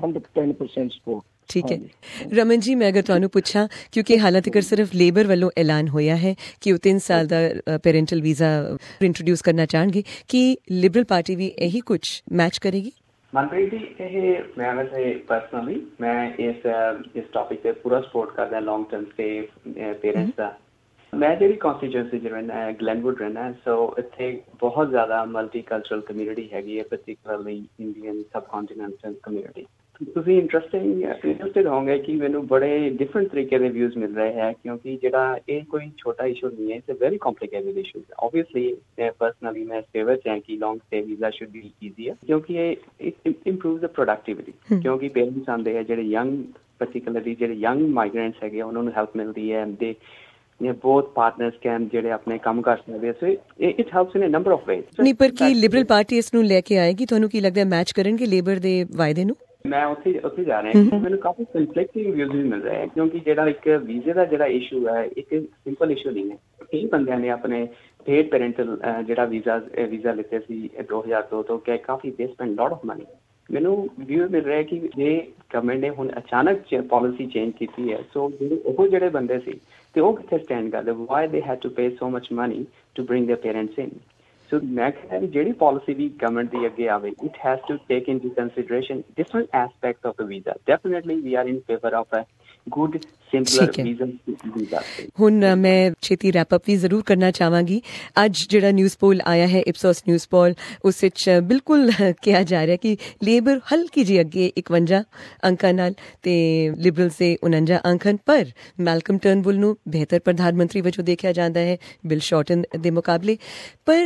S7: 110% support।
S4: ਠੀਕ ਹੈ ਰਮਨ ਜੀ, ਮੈਂ ਅਗਰ ਤੁਹਾਨੂੰ ਪੁੱਛਾਂ ਕਿਉਂਕਿ ਹਾਲਾਂਕਿ ਸਿਰਫ ਲੇਬਰ ਵੱਲੋਂ ਐਲਾਨ ਹੋਇਆ ਹੈ ਕਿ ਉਹ 3 ਸਾਲ ਦਾ ਪੈਰੈਂਟਲ ਵੀਜ਼ਾ ਇੰਟਰੋਡਿਊਸ ਕਰਨਾ ਚਾਹਣਗੇ, ਕਿ ਲਿਬਰਲ ਪਾਰਟੀ ਵੀ ਇਹੀ ਕੁਝ ਮੈਚ ਕਰੇਗੀ?
S6: ਮਨਪ੍ਰੀਤ ਜੀ, ਇਹ ਮੈਂ ਵੈਸੇ ਪਰਸਨਲੀ ਮੈਂ ਇਸ ਟੌਪਿਕ ਤੇ ਪੂਰਾ ਸਪੋਰਟ ਕਰਦਾ ਲੌਂਗ ਟਰਮ ਸਟੇ ਪੇਰੈਂਟਸ ਦਾ। ਮੈਂ ਜਿਹੜੀ ਕੌਂਸਟੀਚੁਐਂਸੀ 'ਚ ਰਹਿੰਦਾ ਗਲੈਨਵੁੱਡ ਰਹਿੰਦਾ, ਸੋ ਇੱਥੇ ਬਹੁਤ ਜ਼ਿਆਦਾ ਮਲਟੀ ਕਲਚਰਲ ਕਮਿਊਨਿਟੀ ਹੈਗੀ ਹੈ, particularly Indian subcontinental community. ਤੁਸੀਂ ਇੰਟਰਸਟਿਡ ਹੋਵੋਗੇ ਕਿ ਮੈਨੂੰ ਬੜੇ ਡਿਫਰੈਂਟ ਤਰੀਕੇ ਦੇ ਵਿਊਜ਼ ਮਿਲ ਰਹੇ ਹੈ, ਕਿਉਂਕਿ ਜਿਹੜਾ ਇਹ ਕੋਈ ਛੋਟਾ ਇਸ਼ੂ ਨਹੀਂ ਹੈ, it's a very complicated issue. Obviously personally ਮੈਂ ਫੇਵਰ 'ਚ ਹਾਂ ਕਿ long stay visa should be easier, ਕਿਉਂਕਿ ਇਹ ਇੰਪਰੂਵ ਦ ਪ੍ਰੋਡਕਟਿਵਿਟੀ। ਕਿਉਂਕਿ ਪੇਰੈਂਟਸ ਆਉਂਦੇ ਹੈ ਜਿਹੜੇ ਯੰਗ, ਪਰਟੀਕੁਲਰਲੀ ਜਿਹੜੇ ਯੰਗ ਮਾਈਗ੍ਰੈਂਟਸ ਹੈਗੇ ਉਹਨਾਂ ਨੂੰ ਹੈਲਪ ਮਿਲਦੀ ਹੈ, ਦੇ both partners can ਜਿਹੜੇ ਆਪਣੇ ਕੰਮ ਕਰ ਸਕਦੇ, ਸੋ it helps in a number of ways।
S4: ਨਹੀਂ, ਪਰ ਕੀ ਲਿਬਰਲ ਪਾਰਟੀ ਇਸ ਨੂੰ ਲੈ ਕੇ ਆਏਗੀ? ਤੁਹਾਨੂੰ ਕੀ ਲੱਗਦਾ, ਮੈਚ ਕਰਨਗੇ ਲੇਬਰ ਦੇ ਵਾਅਦੇ ਨੂੰ?
S6: ਮੈਂ ਉੱਥੇ ਜਾ ਰਿਹਾ, ਮੈਨੂੰ ਕਾਫੀ ਕਨਫਲਿਕਟਿੰਗ ਵਿਊਜ਼ ਵੀ ਮਿਲ ਰਹੇ ਹੈ, ਕਿਉਂਕਿ ਜਿਹੜਾ ਇੱਕ ਵੀਜ਼ੇ ਦਾ ਜਿਹੜਾ ਇਸ਼ੂ ਹੈ ਇੱਕ ਸਿੰਪਲ ਇਸ਼ੂ ਨਹੀਂ ਹੈ। ਕਈ ਬੰਦਿਆਂ ਨੇ ਆਪਣੇ ਪੇਡ ਪੈਰੈਂਟਲ ਜਿਹੜਾ ਵੀਜ਼ਾ ਲਿੱਤੇ ਸੀ 2002 ਤੋਂ ਕਿ ਕਾਫੀ they spend lot of money. ਮੈਨੂੰ ਵਿਊ ਮਿਲ ਰਿਹਾ ਕਿ ਜੇ ਗਵਰਨਮੈਂਟ ਨੇ ਹੁਣ ਅਚਾਨਕ ਪਾਲਿਸੀ ਚੇਂਜ ਕੀਤੀ ਹੈ, ਸੋ ਜਿਹੜੇ ਬੰਦੇ ਸੀ ਤੇ ਉਹ ਕਿੱਥੇ ਸਟੈਂਡ ਕਰਦੇ, why they had to pay so much money to bring their parents in. So ਮੈਂ ਕਹਿੰਦਾ ਵੀ ਜਿਹੜੀ ਪਾਲਿਸੀ ਵੀ ਗਵਰਨਮੈਂਟ ਦੀ ਅੱਗੇ ਆਵੇ, it has to take into consideration different aspects of the visa. Definitely we are in favour of a good simpler visa.
S4: ਹੁਣ ਮੈਂ ਛੇਤੀ wrap up ਵੀ ਜ਼ਰੂਰ ਕਰਨਾ ਚਾਹਾਂਗੀ। ਅੱਜ ਜਿਹੜਾ ਨਿਊਜ਼ ਪੋਲ ਆਇਆ ਹੈ, ਇਪਸੋਸ ਨਿਊਜ਼ ਪੋਲ, ਉਸ ਵਿੱਚ ਬਿਲਕੁਲ ਕਿਹਾ ਜਾ ਰਿਹਾ ਕਿ ਲੇਬਰ ਹਲਕੀ ਜਿਹੀ ਅੱਗੇ 51 ਅੰਕਾਂ ਨਾਲ ਤੇ ਲਿਬਰਲਸ ਦੇ 49 ਅੰਕ ਹਨ, ਪਰ ਮੈਲਕਮ ਟਰਨਬੁਲ ਨੂੰ ਬਿਹਤਰ ਪ੍ਰਧਾਨ ਮੰਤਰੀ ਵਜੋਂ ਦੇਖਿਆ ਜਾਂਦਾ ਹੈ ਬਿਲ ਸ਼ਾਰਟਨ ਦੇ ਮੁਕਾਬਲੇ। ਪਰ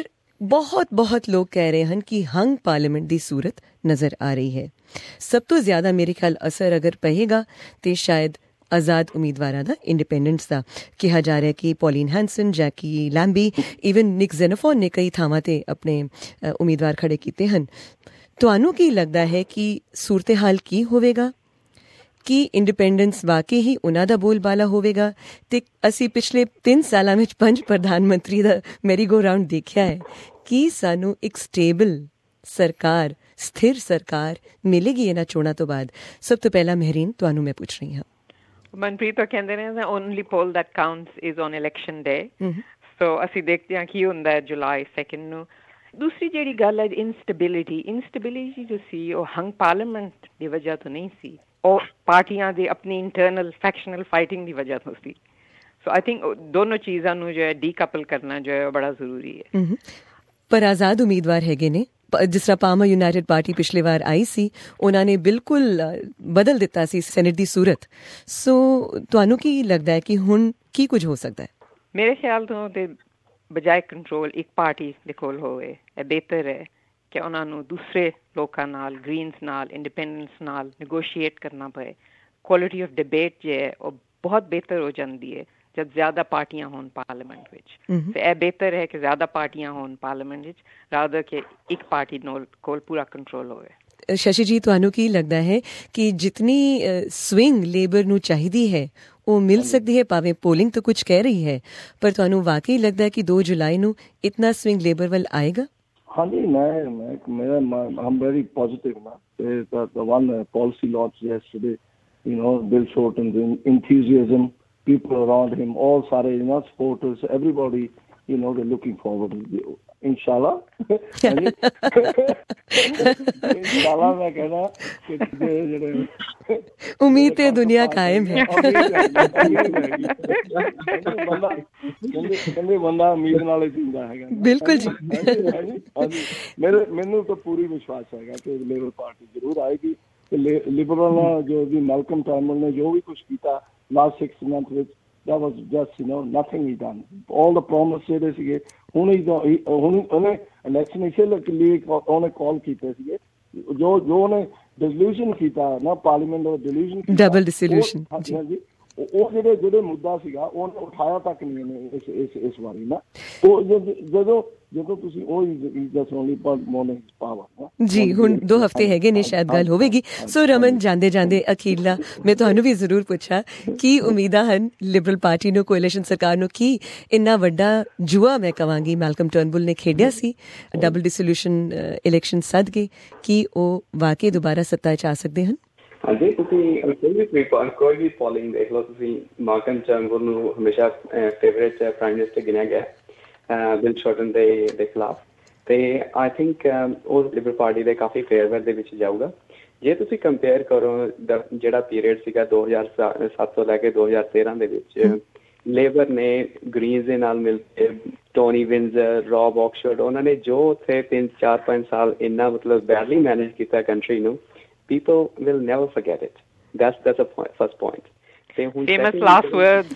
S4: ਬਹੁਤ ਬਹੁਤ ਲੋਕ ਕਹਿ ਰਹੇ ਹਨ ਕਿ ਹੰਗ ਪਾਰਲੀਮੈਂਟ ਦੀ ਸੂਰਤ ਨਜ਼ਰ ਆ ਰਹੀ ਹੈ। ਸਭ ਤੋਂ ਜ਼ਿਆਦਾ ਮੇਰੇ ਖਿਆਲ ਅਸਰ ਅਗਰ ਪਏਗਾ ਤੇ ਸ਼ਾਇਦ ਆਜ਼ਾਦ ਉਮੀਦਵਾਰਾਂ ਦਾ, ਇੰਡੀਪੈਂਡੈਂਟਸ ਦਾ। ਕਿਹਾ ਜਾ ਰਿਹਾ ਕਿ ਪੌਲੀਨ ਹੈਂਸਨ, ਜੈਕੀ ਲੈਂਬੀ, ਈਵਨ ਨਿਕ ਜ਼ੈਨੋਫੋਨ ਨੇ ਕਈ ਥਾਵਾਂ ਤੇ ਆਪਣੇ ਉਮੀਦਵਾਰ ਖੜੇ ਕੀਤੇ ਹਨ। ਤੁਹਾਨੂੰ ਕੀ ਲੱਗਦਾ ਹੈ ਕਿ ਸੂਰਤ-ਹਾਲ ਕੀ ਹੋਵੇਗਾ? ਕਿ ਇੰਡੀਪੈਂਡੈਂਸ ਵਾਕਈ ਹੀ ਉਹਨਾਂ ਦਾ ਬੋਲਬਾਲਾ ਹੋਵੇਗਾ? ਤੇ ਅਸੀਂ ਪਿਛਲੇ 3 ਸਾਲਾਂ ਵਿੱਚ 5 ਪ੍ਰਧਾਨ ਮੰਤਰੀ ਦਾ ਮੈਰੀ ਗੋ ਰਾਊਂਡ ਦੇਖਿਆ ਹੈ। ਕੀ ਸਾਨੂੰ ਇੱਕ ਸਟੇਬਲ ਸਰਕਾਰ, ਸਥਿਰ ਸਰਕਾਰ ਮਿਲੇਗੀ ਇਹਨਾਂ ਚੋਣਾਂ ਤੋਂ ਬਾਅਦ? ਸਭ ਤੋਂ ਪਹਿਲਾਂ ਮਹਿਰੀਨ, ਤੁਹਾਨੂੰ ਮੈਂ ਪੁੱਛ ਰਹੀ ਹਾਂ।
S5: ਮਨਪ੍ਰੀਤ ਤਾਂ ਕਹਿੰਦੇ ਨੇ the only poll that counts is on election day. So ਅਸੀਂ ਦੇਖਦੇ ਹਾਂ ਕੀ ਹੁੰਦਾ ਹੈ ਜੁਲਾਈ 2 ਨੂੰ। ਦੂਸਰੀ ਜਿਹੜੀ ਗੱਲ ਹੈ ਇੰਸਟੈਬਿਲਿਟੀ ਜੋ ਸੀ ਉਹ ਹੰਗ ਪਾਰਲੀਮੈਂਟ ਦੀ ਵਜ੍ਹਾ ਤੋਂ ਨਹੀਂ ਸੀ, ਉਹ ਪਾਰਟੀਆਂ ਦੀ ਆਪਣੀ ਇੰਟਰਨਲ ਫੈਕਸ਼ਨਲ ਫਾਈਟਿੰਗ ਦੀ ਵਜ੍ਹਾ ਤੋਂ ਸੀ। ਸੋ ਆਈ ਥਿੰਕ ਦੋਨੋਂ ਚੀਜ਼ਾਂ ਨੂੰ ਜੋ ਹੈ ਡੀਕਪਲ ਕਰਨਾ ਜੋ ਹੈ ਉਹ ਬੜਾ ਜ਼ਰੂਰੀ ਹੈ।
S4: ਪਰ ਆਜ਼ਾਦ ਉਮੀਦਵਾਰ ਹੈਗੇ ਨੇ, ਜਿਸ ਤਰ੍ਹਾਂ ਪਾਮਰ ਯੂਨਾਈਟਿਡ ਪਾਰਟੀ ਪਿਛਲੇ ਵਾਰ ਆਈ ਸੀ, ਉਹਨਾਂ ਨੇ ਬਿਲਕੁਲ ਬਦਲ ਦਿੱਤਾ ਸੀ ਸੈਨੇਟ ਦੀ ਸੂਰਤ। ਸੋ ਤੁਹਾਨੂੰ ਕੀ ਲੱਗਦਾ ਹੈ ਕਿ ਹੁਣ ਕੀ ਕੁਝ ਹੋ ਸਕਦਾ ਹੈ?
S5: ਮੇਰੇ ਖਿਆਲ ਤੋਂ ਤੇ ਬਜਾਏ ਕੰਟਰੋਲ ਇੱਕ ਪਾਰਟੀ ਦੇ ਕੋਲ ਹੋਵੇ, ਇਹ ਬਿਹਤਰ ਹੈ ਕਿ ਉਹਨਾਂ ਨੂੰ ਦੂਸਰੇ ਲੋਕਾਂ ਨਾਲ, ਗ੍ਰੀਨਸ ਨਾਲ, ਇੰਡੀਪੈਂਡੈਂਸ ਨਾਲ ਨੈਗੋਸ਼ੀਏਟ ਕਰਨਾ ਪਏ। ਕੁਆਲਿਟੀ ਆਫ ਡਿਬੇਟ ਜੋ ਹੈ ਉਹ ਬਹੁਤ ਬਿਹਤਰ ਹੋ ਜਾਂਦੀ ਹੈ ਜਦ ਜ਼ਿਆਦਾ ਪਾਰਟੀਆਂ ਹੋਣ ਪਾਰਲੀਮੈਂਟ ਵਿੱਚ। ਤੇ ਇਹ ਬਿਹਤਰ ਹੈ ਕਿ ਜ਼ਿਆਦਾ ਪਾਰਟੀਆਂ ਹੋਣ ਪਾਰਲੀਮੈਂਟ ਵਿੱਚ ਰਾਦਰ ਕਿ ਇੱਕ ਪਾਰਟੀ ਕੋਲ ਪੂਰਾ ਕੰਟਰੋਲ ਹੋਵੇ।
S4: ਸ਼ਸ਼ੀ ਜੀ, ਤੁਹਾਨੂੰ ਕੀ ਲੱਗਦਾ ਹੈ ਕਿ ਜਿਤਨੀ ਸਵਿੰਗ ਲੇਬਰ ਨੂੰ ਚਾਹੀਦੀ ਹੈ ਉਹ ਮਿਲ ਸਕਦੀ ਹੈ? ਭਾਵੇਂ ਪੋਲਿੰਗ ਤਾਂ ਕੁਝ ਕਹਿ ਰਹੀ ਹੈ, ਪਰ ਤੁਹਾਨੂੰ ਵਾਕਈ ਲੱਗਦਾ ਹੈ ਕਿ 2 ਜੁਲਾਈ ਨੂੰ ਇਤਨਾ ਸਵਿੰਗ ਲੇਬਰ ਵੱਲ ਆਏਗਾ?
S7: ਹਾਂਜੀ, I'm very positive now. The one policy launched yesterday, Bill Shorten's enthusiasm, people around him, all sare, supporters, everybody, they're looking forward. Inshallah. Inshallah, मैं कहना कि
S4: उम्मीद पे दुनिया कायम है।
S7: ਕਹਿੰਦੇ ਬੰਦਾ ਉਮੀਦ ਨਾਲ ਹੀ ਜਿੰਦਾ ਹੈਗਾ।
S4: ਬਿਲਕੁਲ ਜੀ।
S7: ਮੈਨੂੰ ਤਾਂ ਪੂਰੀ ਵਿਸ਼ਵਾਸ ਹੈਗਾ ਕਿ ਲੇਬਰ ਪਾਰਟੀ ਜ਼ਰੂਰ ਆਏਗੀ। ਲਿਬਰਲ ਜੋ ਵੀ ਮੈਲਕਮ ਟਰਨਬੁਲ ਨੇ ਜੋ ਵੀ ਕੁਝ ਕੀਤਾ ਲਾਸਟ 6 months ਵਿੱਚ, that was just nothing he done. All the promises ਜਿਹੜੇ ਸੀਗੇ ਹੁਣ ਉਹਨੇ ਇਲੈਕਸ਼ਨ ਇਸੇ ਲਈ ਉਹਨੇ ਕਾਲ ਕੀਤੇ ਸੀਗੇ, ਜੋ ਉਹਨੇ ਡਿਸੋਲੂਸ਼ਨ ਕੀਤਾ ਨਾ ਪਾਰਲੀਮੈਂਟ ਦਾ, ਡਿਸੋਲੂਸ਼ਨ, ਡਬਲ ਡਿਸੋਲੂਸ਼ਨ, ਹਾਂਜੀ, ਉਹ ਜਿਹੜੇ ਮੁੱਦਾ ਸੀਗਾ ਉਹਨੇ ਉਠਾਇਆ ਤੱਕ ਨਹੀਂ ਇਹਨੇ ਇਸ ਵਾਰੀ ਨਾ। ਉਹ ਜਦੋਂ ਤੁਸੀਂ ਉਹ
S4: ਜੀ ਹੁਣ 2 ਹਫ਼ਤੇ ਹੈਗੇ ਨੇ, ਸ਼ਾਇਦ ਗੱਲ ਹੋਵੇਗੀ। ਸੋ ਰਮਨ, ਜਾਂਦੇ ਜਾਂਦੇ ਅਖੀਰਲਾ ਮੈਂ ਤੁਹਾਨੂੰ ਵੀ ਜ਼ਰੂਰ ਪੁੱਛਾਂ, ਕੀ ਉਮੀਦਾਂ ਹਨ ਲਿਬਰਲ ਪਾਰਟੀ ਨੂੰ, ਕੋਐਲੀਸ਼ਨ ਸਰਕਾਰ ਨੂੰ? ਕੀ ਇੰਨਾ ਵੱਡਾ ਜੂਆ ਮੈਂ ਕਹਾਂਗੀ ਮੈਲਕਮ ਟਰਨਬੁਲ ਨੇ ਖੇਡਿਆ ਸੀ ਡਬਲ ਡਿਸੋਲੂਸ਼ਨ ਇਲੈਕਸ਼ਨ ਸੱਦ ਕੇ, ਕੀ ਉਹ ਵਾਕਈ ਦੁਬਾਰਾ ਸੱਤਾ 'ਚ ਆ ਸਕਦੇ ਹਨ?
S6: ਹਾਂਜੀ, ਤੁਸੀਂ ਕੋਈ ਵੀ ਪੋਲਿੰਗ ਦੇਖ ਲਓ, ਤੁਸੀਂ ਮੈਲਕਮ ਟਰਨਬੁਲ ਨੂੰ ਹਮੇਸ਼ਾ ਫੇਵਰੇਟ ਪ੍ਰਾਈਮ ਮਿਨਿਸਟਰ ਗਿਣਿਆ ਗਿਆ ਬਿਲ ਸ਼ੋਰਟਨ ਦੇ ਖਿਲਾਫ। ਤੇ ਆਈ ਥਿੰਕ ਉਹ ਲਿਬਰਲ ਪਾਰਟੀ ਦੇ ਕਾਫੀ ਫੇਵਰ ਦੇ ਵਿੱਚ ਜਾਊਗਾ। ਜੇ ਤੁਸੀਂ ਕੰਪੇਅਰ ਕਰੋ ਜਿਹੜਾ ਪੀਰੀਅਡ ਸੀਗਾ 2007 ਤੋਂ ਲੈ ਕੇ 2013 ਦੇ ਵਿੱਚ, ਲੇਬਰ ਨੇ ਗ੍ਰੀਨਸ ਦੇ ਨਾਲ ਮਿਲ ਕੇ ਟੋਨੀ ਵਿੰਜ਼ਰ, ਰੌਬ ਆਕਸਫੋਰਡ, ਉਹਨਾਂ ਨੇ ਜੋ ਉੱਥੇ 3-4-5 ਸਾਲ ਇੰਨਾ ਮਤਲਬ ਬੈਡਲੀ ਮੈਨੇਜ ਕੀਤਾ ਕੰਟਰੀ ਨੂੰ, people will never forget it. That's a first point.
S5: Famous last words.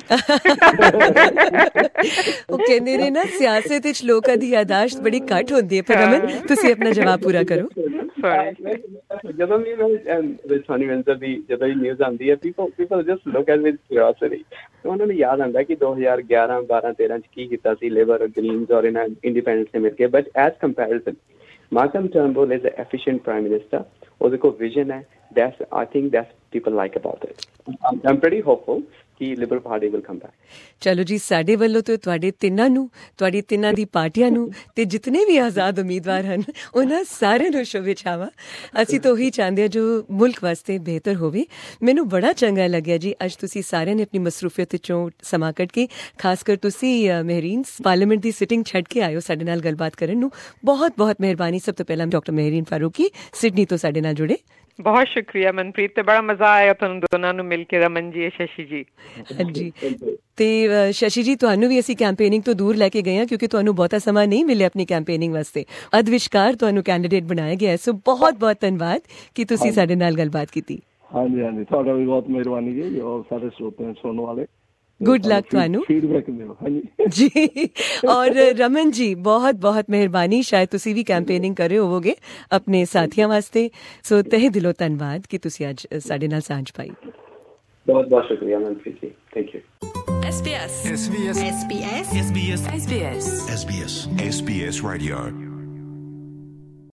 S4: ਉਹ ਕਹਿੰਦੇ ਨੇ ਨਾ ਸਿਆਸਤ ਵਿੱਚ ਲੋਕਾਂ ਦੀ ਯਾਦਾਸ਼ਤ ਬੜੀ ਘੱਟ ਹੁੰਦੀ ਹੈ। ਪਰ ਰਮਨ, ਤੁਸੀਂ ਆਪਣਾ ਜਵਾਬ ਪੂਰਾ ਕਰੋ।
S6: ਜਦੋਂ ਵੀ ਟੋਨੀ ਵਿੰਜ਼ਰ ਦੀ ਜਦੋਂ ਨਿਊਜ਼ ਆਉਂਦੀ ਹੈ, people just look at with curiosity. ਉਹਨਾਂ ਨੂੰ ਯਾਦ ਆਉਂਦਾ ਕਿ 2011, 12, 13 ਚ ਕੀ ਕੀਤਾ ਸੀ ਲੇਬਰ, ਗ੍ਰੀਨਸ ਔਰ ਇਹਨਾਂ ਇੰਡੀਪੈਂਡੈਂਸ ਨੇ ਮਿਲ ਕੇ। But as comparison, Malcolm Turnbull is a efficient prime minister. ਉਹਦੇ ਕੋਲ ਵਿਜ਼ਨ ਹੈ। I think that's people like about it. I'm pretty hopeful ਕਿ Liberal Party will come back.
S4: ਚਲੋ ਜੀ, ਸਾਡੇ ਵੱਲੋਂ ਤੋਂ ਤੁਹਾਡੇ ਤਿੰਨਾਂ ਨੂੰ, ਤੁਹਾਡੀ ਤਿੰਨਾਂ ਦੀ ਪਾਰਟੀਆਂ ਨੂੰ ਤੇ ਜਿਤਨੇ ਵੀ ਆਜ਼ਾਦ ਉਮੀਦਵਾਰ ਹਨ ਉਹਨਾਂ ਸਾਰਿਆਂ ਨੂੰ ਸ਼ੁਭੇच्छਾਵਾਂ। ਅਸੀਂ ਤਾਂ ਉਹੀ ਚਾਹੁੰਦੇ ਹਾਂ ਜੋ ਮੁਲਕ ਵਾਸਤੇ ਬਿਹਤਰ ਹੋਵੇ। ਮੈਨੂੰ ਬੜਾ ਚੰਗਾ ਲੱਗਿਆ ਜੀ ਅੱਜ ਤੁਸੀਂ ਸਾਰਿਆਂ ਨੇ ਆਪਣੀ ਮਸਰੂਫੀਅਤ ਵਿੱਚੋਂ ਸਮਾਂ ਕੱਢ ਕੇ, ਖਾਸ ਕਰ ਤੁਸੀਂ ਮਹਿਰੀਨ ਪਾਰਲੀਮੈਂਟ ਦੀ ਸਿਟਿੰਗ ਛੱਡ ਕੇ ਆਇਓ ਸਾਡੇ ਨਾਲ ਗੱਲਬਾਤ ਕਰਨ ਨੂੰ। ਬਹੁਤ ਬਹੁਤ ਮਿਹਰਬਾਨੀ। ਸਭ ਤੋਂ ਪਹਿਲਾਂ ਡਾਕਟਰ ਮਹਿਰੀਨ ਫਾਰੂਕੀ ਸਿਡਨੀ ਤੋਂ ਸਾਡੇ ਨਾਲ ਜੁੜੇ।
S5: ਬਹੁਤ ਸ਼ੁਕਰੀਆ ਮਨਪ੍ਰੀਤ, ਤੇ ਬੜਾ ਮਜ਼ਾ ਆਇਆ ਤੁਹਾਨੂੰ ਦੋਨਾਂ ਨੂੰ ਮਿਲ ਕੇ, ਰਮਨ ਜੀ, ਸ਼ਸ਼ੀ ਜੀ।
S4: ਹਾਂਜੀ, ਤੇ ਸ਼ਸ਼ੀ ਜੀ, ਤੁਹਾਨੂੰ ਵੀ ਅਸੀਂ ਕੈਂਪੇਨਿੰਗ ਤੋਂ ਦੂਰ ਲੈ ਕੇ ਗਏ ਹਾਂ ਕਿਉਂਕਿ ਤੁਹਾਨੂੰ ਬਹੁਤਾ ਸਮਾਂ ਨਹੀਂ ਮਿਲਿਆ ਆਪਣੀ ਕੈਂਪੇਨਿੰਗ ਵਾਸਤੇ। ਅੱਧ ਵਿਚਕਾਰ ਤੁਹਾਨੂੰ ਕੈਂਡੀਡੇਟ ਬਣਾਇਆ ਗਿਆ। ਸੋ ਬਹੁਤ ਬਹੁਤ ਧੰਨਵਾਦ ਕਿ ਤੁਸੀਂ ਸਾਡੇ ਨਾਲ ਗੱਲਬਾਤ ਕੀਤੀ।
S7: ਹਾਂਜੀ, ਤੁਹਾਡਾ ਵੀ ਬਹੁਤ ਮਿਹਰਬਾਨੀ ਜੀ, ਔਰ ਸਾਰੇ ਸਰੋਤਿਆਂ ਸੁਣਨ ਵਾਲੇ।
S4: ਗੁੱਡ ਲੱਕ ਤੁਹਾਨੂੰ
S7: ਫੀਡਬੈਕ ਦਿਓ। ਹਾਂਜੀ
S4: ਜੀ। ਔਰ ਰਮਨ ਜੀ ਬਹੁਤ ਬਹੁਤ ਮਿਹਰਬਾਨੀ, ਸ਼ਾਇਦ ਤੁਸੀਂ ਵੀ ਕੈਂਪੇਨਿੰਗ ਕਰ ਰਹੇ ਹੋਵੋਗੇ ਆਪਣੇ ਸਾਥੀਆਂ ਵਾਸਤੇ, ਸੋ ਤਹਿ ਦਿਲੋਂ ਧੰਨਵਾਦ ਕਿ ਤੁਸੀਂ ਅੱਜ ਸਾਡੇ ਨਾਲ ਸਾਂਝ ਪਾਈ।
S6: ਬਹੁਤ ਬਹੁਤ ਸ਼ੁਕਰੀਆ Manpreet ji, thank you.
S3: SBS SBS SBS SBS SBS SBS SBS Radio